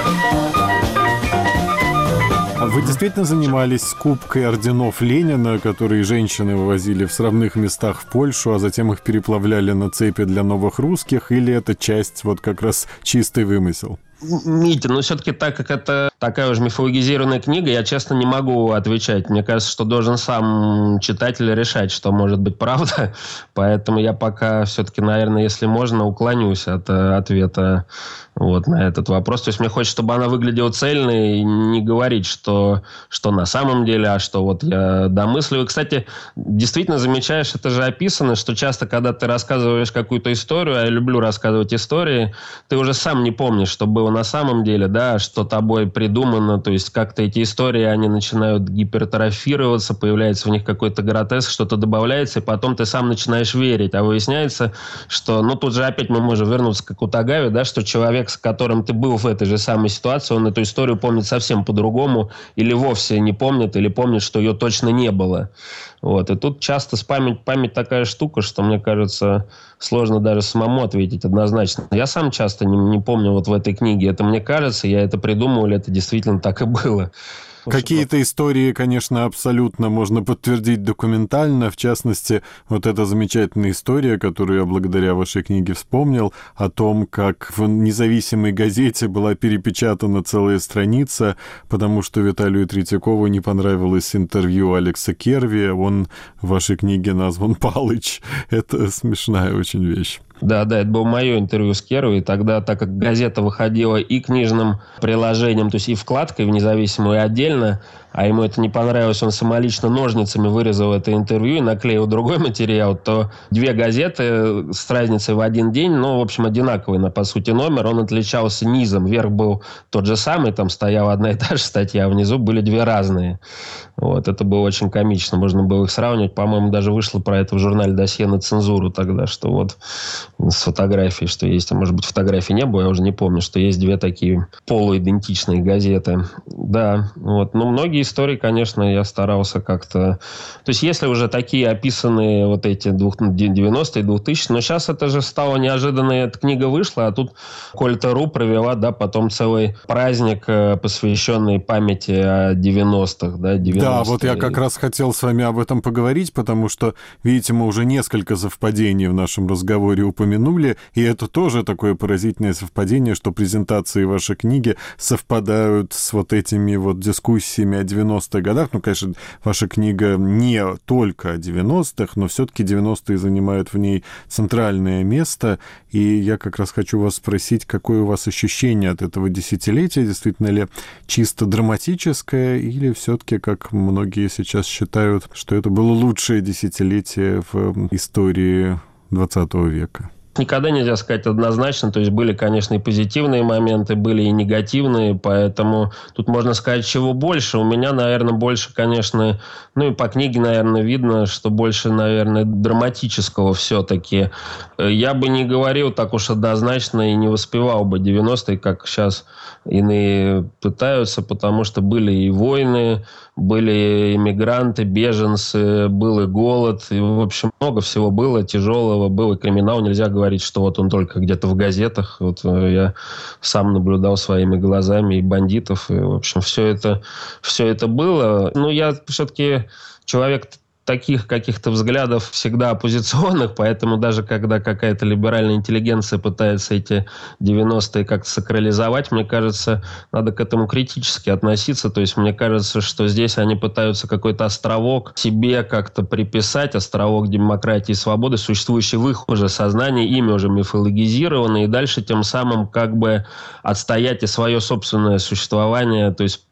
А вы действительно занимались скупкой орденов Ленина, которые женщины вывозили в сравных местах в Польшу, а затем их переплавляли на цепи для новых русских, или это часть вот как раз чистый вымысел? Митя, ну все-таки так как это такая уже мифологизированная книга, я честно не могу отвечать. Мне кажется, что должен сам читатель решать, что может быть правда. Поэтому я пока все-таки, наверное, если можно, уклонюсь от э, ответа вот, на этот вопрос. То есть мне хочется, чтобы она выглядела цельной, и не говорить, что, что на самом деле, а что вот я домысливаю. Кстати, действительно замечаешь, это же описано, что часто, когда ты рассказываешь какую-то историю, а я люблю рассказывать истории, ты уже сам не помнишь, что было на самом деле, да, что тобой придумано, то есть как-то эти истории, они начинают гипертрофироваться, появляется в них какой-то гротеск, что-то добавляется, и потом ты сам начинаешь верить, а выясняется, что, ну, тут же опять мы можем вернуться к Акутагаве, да, что человек, с которым ты был в этой же самой ситуации, он эту историю помнит совсем по-другому, или вовсе не помнит, или помнит, что ее точно не было. Вот. И тут часто с память, память такая штука, что, мне кажется, сложно даже самому ответить однозначно. Я сам часто не, не помню вот в этой книге. Это мне кажется, я это придумал, или это действительно так и было. Какие-то истории, конечно, абсолютно можно подтвердить документально. В частности, вот эта замечательная история, которую я благодаря вашей книге вспомнил, о том, как в независимой газете была перепечатана целая страница, потому что Виталию Третьякову не понравилось интервью Алекса Керви. Он в вашей книге назван Палыч. Это смешная очень вещь. Да, да, это было мое интервью с Керви. И тогда, так как газета выходила и книжным приложением, то есть и вкладкой в независимую, и отдельно, а ему это не понравилось, он самолично ножницами вырезал это интервью и наклеил другой материал, то две газеты с разницей в один день, ну, в общем, одинаковый, на, по сути, номер, он отличался низом. Верх был тот же самый, там стояла одна и та же статья, а внизу были две разные. Вот, это было очень комично, можно было их сравнивать. По-моему, даже вышло про это в журнале «Досье на цензуру» тогда, что вот с фотографией, что есть, а может быть, фотографий не было, я уже не помню, что есть две такие полуидентичные газеты. Да, вот, ну, многие истории, конечно, я старался как-то... То есть, если уже такие описанные вот эти девяностые, двухтысячные, но сейчас это же стало неожиданно, эта книга вышла, а тут Коль.ру провела, да, потом целый праздник, посвященный памяти о девяностых, да, девяностые. Да, вот я как раз хотел с вами об этом поговорить, потому что, видите, мы уже несколько совпадений в нашем разговоре упомянули, и это тоже такое поразительное совпадение, что презентации вашей книги совпадают с вот этими вот дискуссиями о девяностых годах. Ну, конечно, ваша книга не только о девяностых, но все-таки девяностые занимают в ней центральное место, и я как раз хочу вас спросить, какое у вас ощущение от этого десятилетия, действительно ли чисто драматическое, или все-таки, как многие сейчас считают, что это было лучшее десятилетие в истории двадцатого века? Никогда нельзя сказать однозначно, то есть были, конечно, и позитивные моменты, были и негативные, поэтому тут можно сказать, чего больше. У меня, наверное, больше, конечно, ну и по книге, наверное, видно, что больше, наверное, драматического все-таки. Я бы не говорил так уж однозначно и не воспевал бы девяностые, как сейчас иные пытаются, потому что были и войны, были иммигранты, беженцы, был и голод, и, в общем, много всего было тяжелого, был и криминал. Нельзя говорить, что вот он только где-то в газетах. Вот я сам наблюдал своими глазами и бандитов, и, в общем, все это, все это было. Но я все-таки человек таких каких-то взглядов всегда оппозиционных, поэтому даже когда какая-то либеральная интеллигенция пытается эти девяностые как-то сакрализовать, мне кажется, надо к этому критически относиться. То есть мне кажется, что здесь они пытаются какой-то островок себе как-то приписать, островок демократии и свободы, существующий в их уже сознании, ими уже мифологизированы, и дальше тем самым как бы отстоять и свое собственное существование, то есть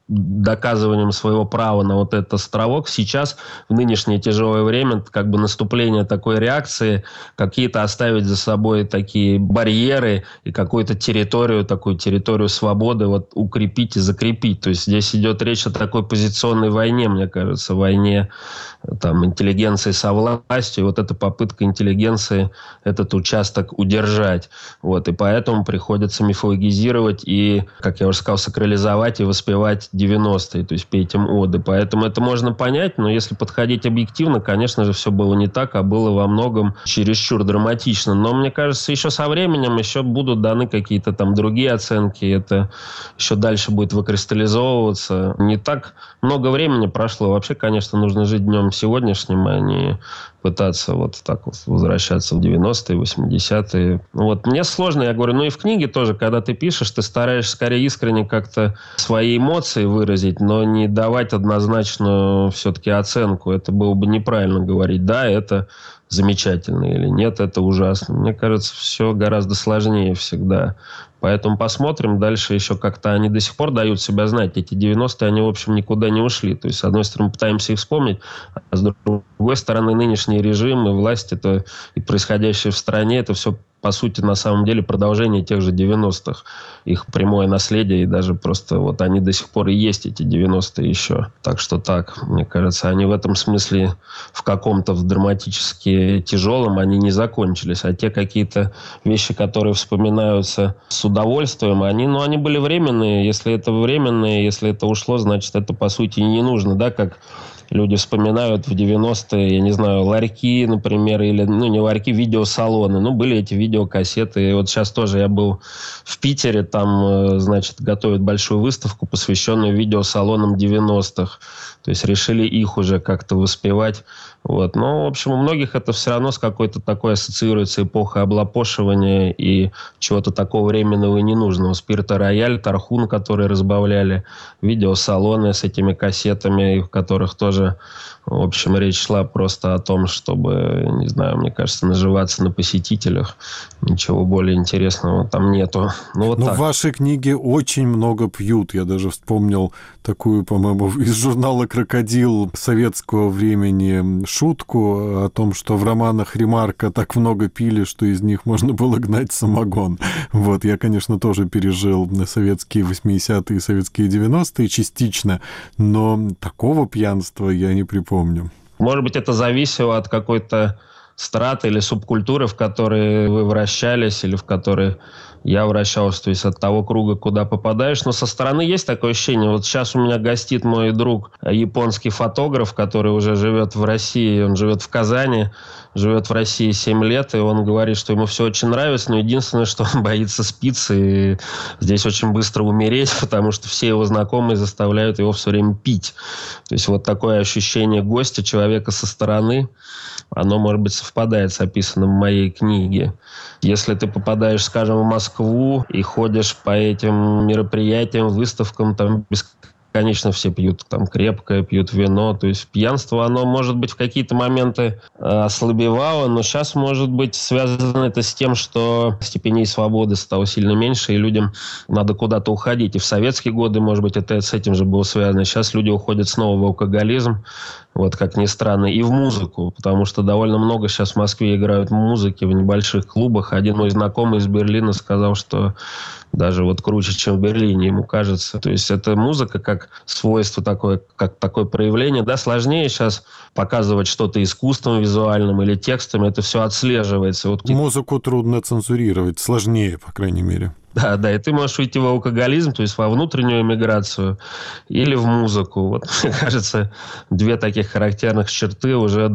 доказыванием своего права на вот этот островок. Сейчас, в нынешнее тяжелое время, как бы наступление такой реакции, какие-то оставить за собой такие барьеры и какую-то территорию, такую территорию свободы вот укрепить и закрепить. То есть здесь идет речь о такой позиционной войне, мне кажется, войне там, интеллигенции со властью. И вот эта попытка интеллигенции этот участок удержать. Вот. И поэтому приходится мифологизировать и, как я уже сказал, сакрализовать и воспевать девяностые, то есть петь им оды. Поэтому это можно понять, но если подходить объективно, конечно же, все было не так, а было во многом чересчур драматично. Но мне кажется, еще со временем еще будут даны какие-то там другие оценки, это еще дальше будет выкристаллизовываться. Не так много времени прошло. Вообще, конечно, нужно жить днем сегодняшним, а не пытаться вот так вот возвращаться в девяностые, восьмидесятые. Вот мне сложно, я говорю, ну и в книге тоже, когда ты пишешь, ты стараешься скорее искренне как-то свои эмоции выразить, но не давать однозначно все-таки оценку. Это было бы неправильно говорить, да, это замечательно или нет, это ужасно. Мне кажется, все гораздо сложнее всегда. Поэтому посмотрим. Дальше еще как-то они до сих пор дают себя знать. Эти девяностые, они, в общем, никуда не ушли. То есть, с одной стороны, пытаемся их вспомнить, а с другой стороны, нынешний режим и власть, это и происходящее в стране, это все, по сути, на самом деле, продолжение тех же девяностых. Их прямое наследие, и даже просто вот они до сих пор и есть, эти девяностые еще. Так что так, мне кажется, они в этом смысле в каком-то в драматически тяжелом, они не закончились. А те какие-то вещи, которые вспоминаются с удовольствием, они, ну, они были временные. Если это временные, если это ушло, значит, это, по сути, не нужно, да, как люди вспоминают в девяностые, я не знаю, ларьки, например, или, ну, не ларьки, видеосалоны. Ну, были эти видеокассеты. И вот сейчас тоже я был в Питере, там, значит, готовят большую выставку, посвященную видеосалонам девяностых. То есть решили их уже как-то воспевать. Вот. Но, в общем, у многих это все равно с какой-то такой ассоциируется эпохой облапошивания и чего-то такого временного и ненужного. Спирта Рояль, Тархун, которые разбавляли, видеосалоны с этими кассетами, в которых тоже, в общем, речь шла просто о том, чтобы, не знаю, мне кажется, наживаться на посетителях. Ничего более интересного там нету. Ну, вот Но так. В вашей книге очень много пьют. Я даже вспомнил такую, по-моему, из журнала «Крокодил» советского времени шутку о том, что в романах Ремарка так много пили, что из них можно было гнать самогон. Вот, я, конечно, тоже пережил советские восьмидесятые и советские девяностые частично, но такого пьянства я не припомню. Может быть, это зависело от какой-то страты или субкультуры, в которой вы вращались или в которой я вращался, то есть от того круга, куда попадаешь. Но со стороны есть такое ощущение. Вот сейчас у меня гостит мой друг, японский фотограф, который уже живет в России, он живет в Казани, живет в России семь лет, и он говорит, что ему все очень нравится, но единственное, что он боится спиться и здесь очень быстро умереть, потому что все его знакомые заставляют его все время пить. То есть вот такое ощущение гостя, человека со стороны, оно, может быть, совпадает с описанным в моей книге. Если ты попадаешь, скажем, в Москву и ходишь по этим мероприятиям, выставкам, там бесконечно все пьют там крепкое, пьют вино. То есть пьянство, оно, может быть, в какие-то моменты ослабевало, но сейчас, может быть, связано это с тем, что степеней свободы стало сильно меньше, и людям надо куда-то уходить. И в советские годы, может быть, это с этим же было связано. Сейчас люди уходят снова в алкоголизм, вот как ни странно, и в музыку, потому что довольно много сейчас в Москве играют музыки в небольших клубах. Один мой знакомый из Берлина сказал, что даже вот круче, чем в Берлине, ему кажется. То есть это музыка как свойство такое, как такое проявление. Да, сложнее сейчас показывать что-то искусством визуальным или текстом, это все отслеживается. Вот... Музыку трудно цензурировать, сложнее, по крайней мере. Да, да, и ты можешь уйти в алкоголизм, то есть во внутреннюю эмиграцию или в музыку. Вот, мне кажется, две таких характерных черты уже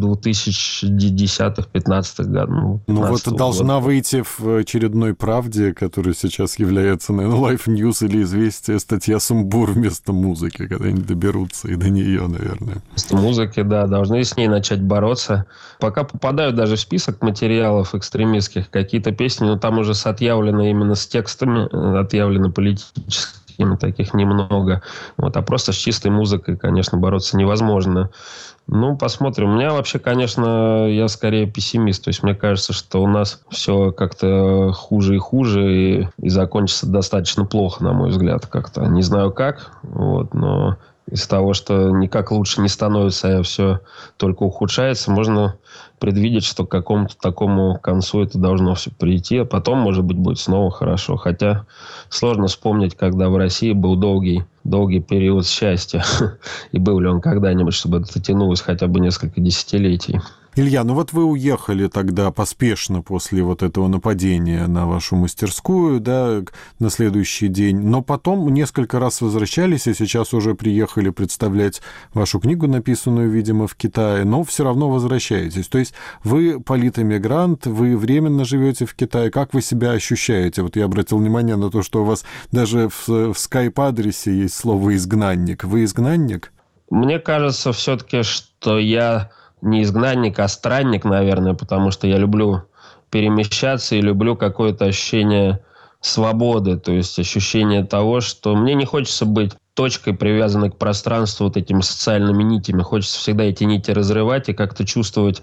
двухтысячных-пятнадцатых годов. Ну, ну вот должна выйти в «Очередной правде», которая сейчас является, наверное, Life News или «Известия», статья «Сумбур» вместо музыки, когда они доберутся и до нее, наверное. Вместо музыки, да, должны с ней начать бороться. Пока попадают даже в список материалов экстремистских какие-то песни, но там уже с отъявлено именно с текстом, отъявлено политическими, таких немного. Вот, а просто с чистой музыкой, конечно, бороться невозможно. Ну, посмотрим. У меня вообще, конечно, я скорее пессимист. То есть, мне кажется, что у нас все как-то хуже и хуже, и, и закончится достаточно плохо, на мой взгляд, как-то. Не знаю как, вот, но из того, что никак лучше не становится, а все только ухудшается, можно предвидеть, что к какому-то такому концу это должно все прийти, а потом, может быть, будет снова хорошо. Хотя сложно вспомнить, когда в России был долгий, долгий период счастья. И был ли он когда-нибудь, чтобы это тянулось хотя бы несколько десятилетий. Илья, ну вот вы уехали тогда поспешно после вот этого нападения на вашу мастерскую, да, на следующий день, но потом несколько раз возвращались, и сейчас уже приехали представлять вашу книгу, написанную, видимо, в Китае, но все равно возвращаетесь. То есть вы политэмигрант, вы временно живете в Китае. Как вы себя ощущаете? Вот я обратил внимание на то, что у вас даже в, в скайп-адресе есть слово «изгнанник». Вы изгнанник? Мне кажется все-таки, что я не изгнанник, а странник, наверное, потому что я люблю перемещаться и люблю какое-то ощущение свободы, то есть ощущение того, что мне не хочется быть точкой, привязанной к пространству вот этими социальными нитями. Хочется всегда эти нити разрывать и как-то чувствовать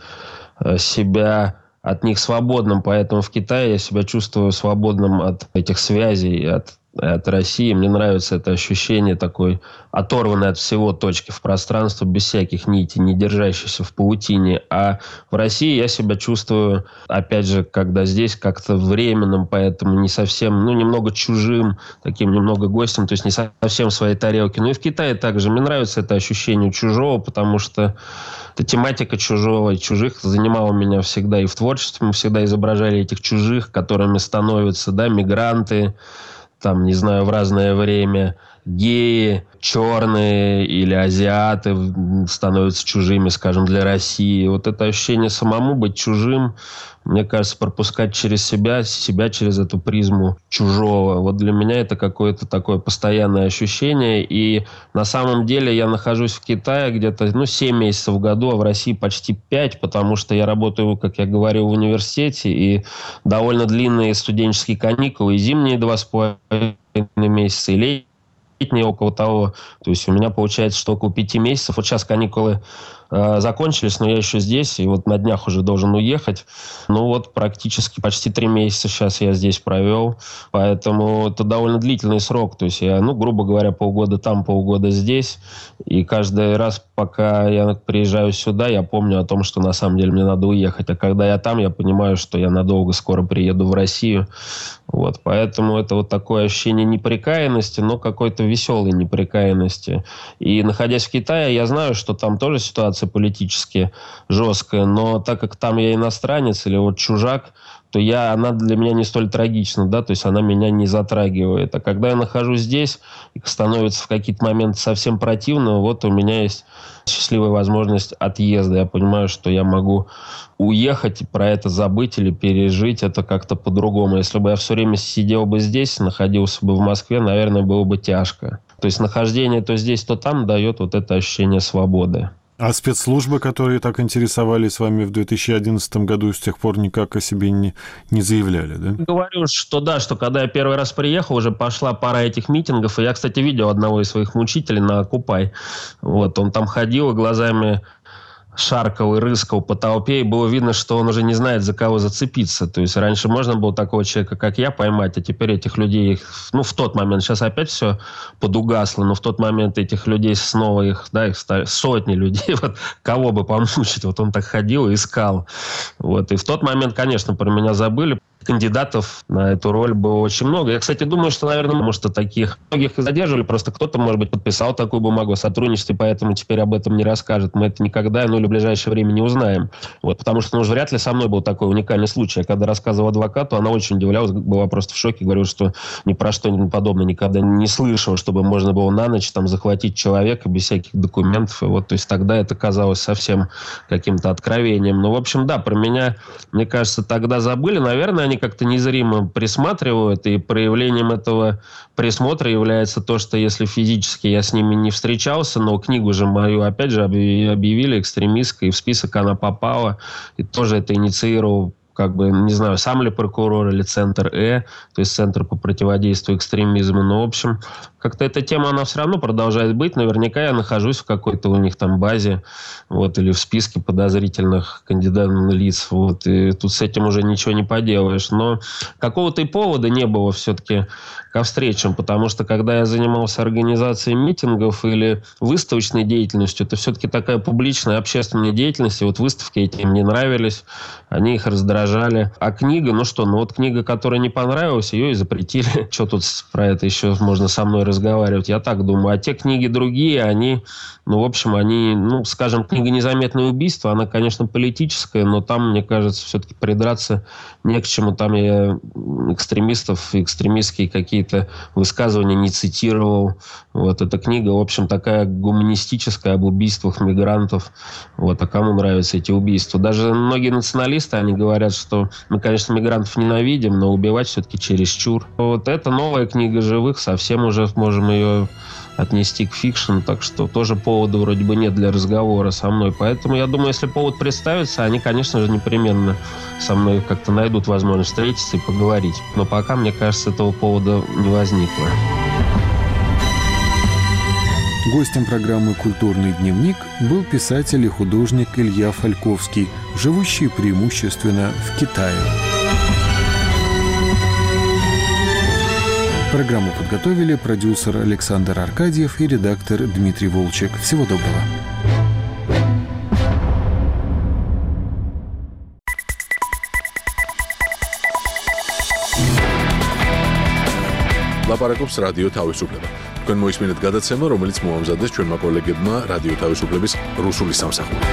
себя от них свободным. Поэтому в Китае я себя чувствую свободным от этих связей, от от России. Мне нравится это ощущение такой оторванной от всего точки в пространстве, без всяких нитей, не держащейся в паутине. А в России я себя чувствую, опять же, когда здесь как-то временным, поэтому не совсем, ну, немного чужим, таким немного гостем, то есть не совсем в своей тарелке. Ну и в Китае также. Мне нравится это ощущение чужого, потому что эта тематика чужого и чужих занимала меня всегда. И в творчестве мы всегда изображали этих чужих, которыми становятся, да, мигранты, там, не знаю, в разное время геи, черные или азиаты становятся чужими, скажем, для России. Вот это ощущение самому быть чужим, мне кажется, пропускать через себя, себя через эту призму чужого. Вот для меня это какое-то такое постоянное ощущение. И на самом деле я нахожусь в Китае где-то ну, семь месяцев в году, а в России почти пять, потому что я работаю, как я говорил, в университете, и довольно длинные студенческие каникулы, и зимние два с половиной месяца, и летние около того. То есть у меня получается, что около пяти месяцев. Вот сейчас каникулы э, закончились, но я еще здесь, и вот на днях уже должен уехать. Ну вот практически почти три месяца сейчас я здесь провел, поэтому это довольно длительный срок. То есть я, ну, грубо говоря, полгода там, полгода здесь, и каждый раз, пока я приезжаю сюда, я помню о том, что на самом деле мне надо уехать. А когда я там, я понимаю, что я надолго скоро приеду в Россию. Вот, поэтому это вот такое ощущение неприкаянности, но какой-то веселой неприкаянности. И находясь в Китае, я знаю, что там тоже ситуация политически жесткая, но так как там я иностранец или вот чужак, то я, она для меня не столь трагична, да, то есть она меня не затрагивает. А когда я нахожусь здесь, и становится в какие-то моменты совсем противно, вот у меня есть счастливая возможность отъезда. Я понимаю, что я могу уехать и про это забыть или пережить это как-то по-другому. Если бы я все время сидел бы здесь, находился бы в Москве, наверное, было бы тяжко. То есть нахождение то здесь, то там дает вот это ощущение свободы. А спецслужбы, которые так интересовались вами в две тысячи одиннадцатом году, с тех пор никак о себе не, не заявляли, да? Говорю, что да, что когда я первый раз приехал, уже пошла пара этих митингов. И я, кстати, видел одного из своих мучителей на Окупай. Вот, он там ходил и глазами шаркал и рыскал по толпе, и было видно, что он уже не знает, за кого зацепиться. То есть раньше можно было такого человека, как я, поймать, а теперь этих людей, ну, в тот момент, сейчас опять все подугасло, но в тот момент этих людей снова, их, да, их сотни людей, вот, кого бы помучить, вот он так ходил и искал. Вот, и в тот момент, конечно, про меня забыли. Кандидатов на эту роль было очень много. Я, кстати, думаю, что, наверное, потому что таких многих и задерживали, просто кто-то, может быть, подписал такую бумагу о сотрудничестве, поэтому теперь об этом не расскажет. Мы это никогда, ну или в ближайшее время не узнаем. Вот, потому что, ну, вряд ли со мной был такой уникальный случай. Я когда рассказывал адвокату, она очень удивлялась, была просто в шоке, говорила, что ни про что подобное никогда не слышала, чтобы можно было на ночь там захватить человека без всяких документов. И вот, то есть тогда это казалось совсем каким-то откровением. Ну, в общем, да, про меня, мне кажется, тогда забыли. Наверное, они как-то незримо присматривают, и проявлением этого присмотра является то, что если физически я с ними не встречался, но книгу же мою, опять же, объявили экстремистской, и в список она попала, и тоже это инициировал, как бы, не знаю, сам ли прокурор или Центр Э, то есть Центр по противодействию экстремизму. Но, в общем, как-то эта тема, она все равно продолжает быть. Наверняка я нахожусь в какой-то у них там базе, вот, или в списке подозрительных кандидатов на лиц, вот, и тут с этим уже ничего не поделаешь. Но какого-то и повода не было все-таки ко встречам, потому что когда я занимался организацией митингов или выставочной деятельностью, это все-таки такая публичная общественная деятельность, и вот выставки эти им не нравились, они их раздражали. А книга, ну что, ну вот книга, которая не понравилась, ее и запретили. Что тут про это еще можно со мной разговаривать? Я так думаю. А те книги другие, они, ну, в общем, они, ну, скажем, книга «Незаметное убийство», она, конечно, политическая, но там, мне кажется, все-таки придраться не к чему. Там я экстремистов, экстремистские какие-то высказывания не цитировал. Вот эта книга, в общем, такая гуманистическая, об убийствах мигрантов. Вот, а кому нравятся эти убийства? Даже многие националисты, они говорят, что мы, конечно, мигрантов ненавидим, но убивать все-таки чересчур. Вот это новая книга живых, совсем уже можем ее отнести к фикшн, так что тоже повода вроде бы нет для разговора со мной. Поэтому я думаю, если повод представится, они, конечно же, непременно со мной как-то найдут возможность встретиться и поговорить. Но пока, мне кажется, этого повода не возникло. Гостем программы «Культурный дневник» был писатель и художник Илья Фальковский, живущий преимущественно в Китае. Программу подготовили продюсер Александр Аркадьев и редактор Дмитрий Волчек. Всего доброго. ლაპარაკობს რადიო თავისუფლება. თქვენ მოისმინეთ გადაცემა, რომელიც მოამზადეს ჩვენმა კოლეგებმა რადიო თავისუფლების რუსული სამსახური.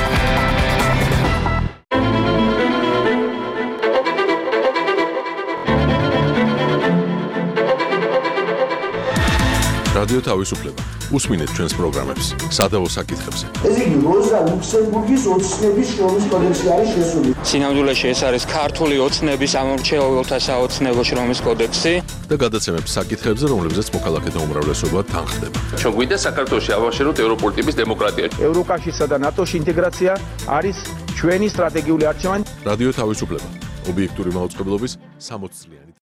რადიო თავისუფლება. უსმინეთ ჩვენს პროგრამებს სადავო საკითხებზე. ესე იგი, როზა ლუქსემბურგის ოცნების შრომის კოდექსი არის შესული. სინამდვილეში ეს არის ქართული ოცნების ამორჩეულთა საოცნებო შრომის კოდექსი და გადაცემებს საკითხებზე, რომლებზეც მოქალაქეთა უმრავლესობა თანხდება. ჩვენ გვინდა საქართველოში ავაშენოთ ევროპული ტიპის დემოკრატია. ევროკავშირსა და ნატოში ინტეგრაცია არის ჩვენი სტრატეგიული არჩევანი. რადიო თავისუფლება. ობიექტური მაუწყებლობის სამოცდაათწლიანი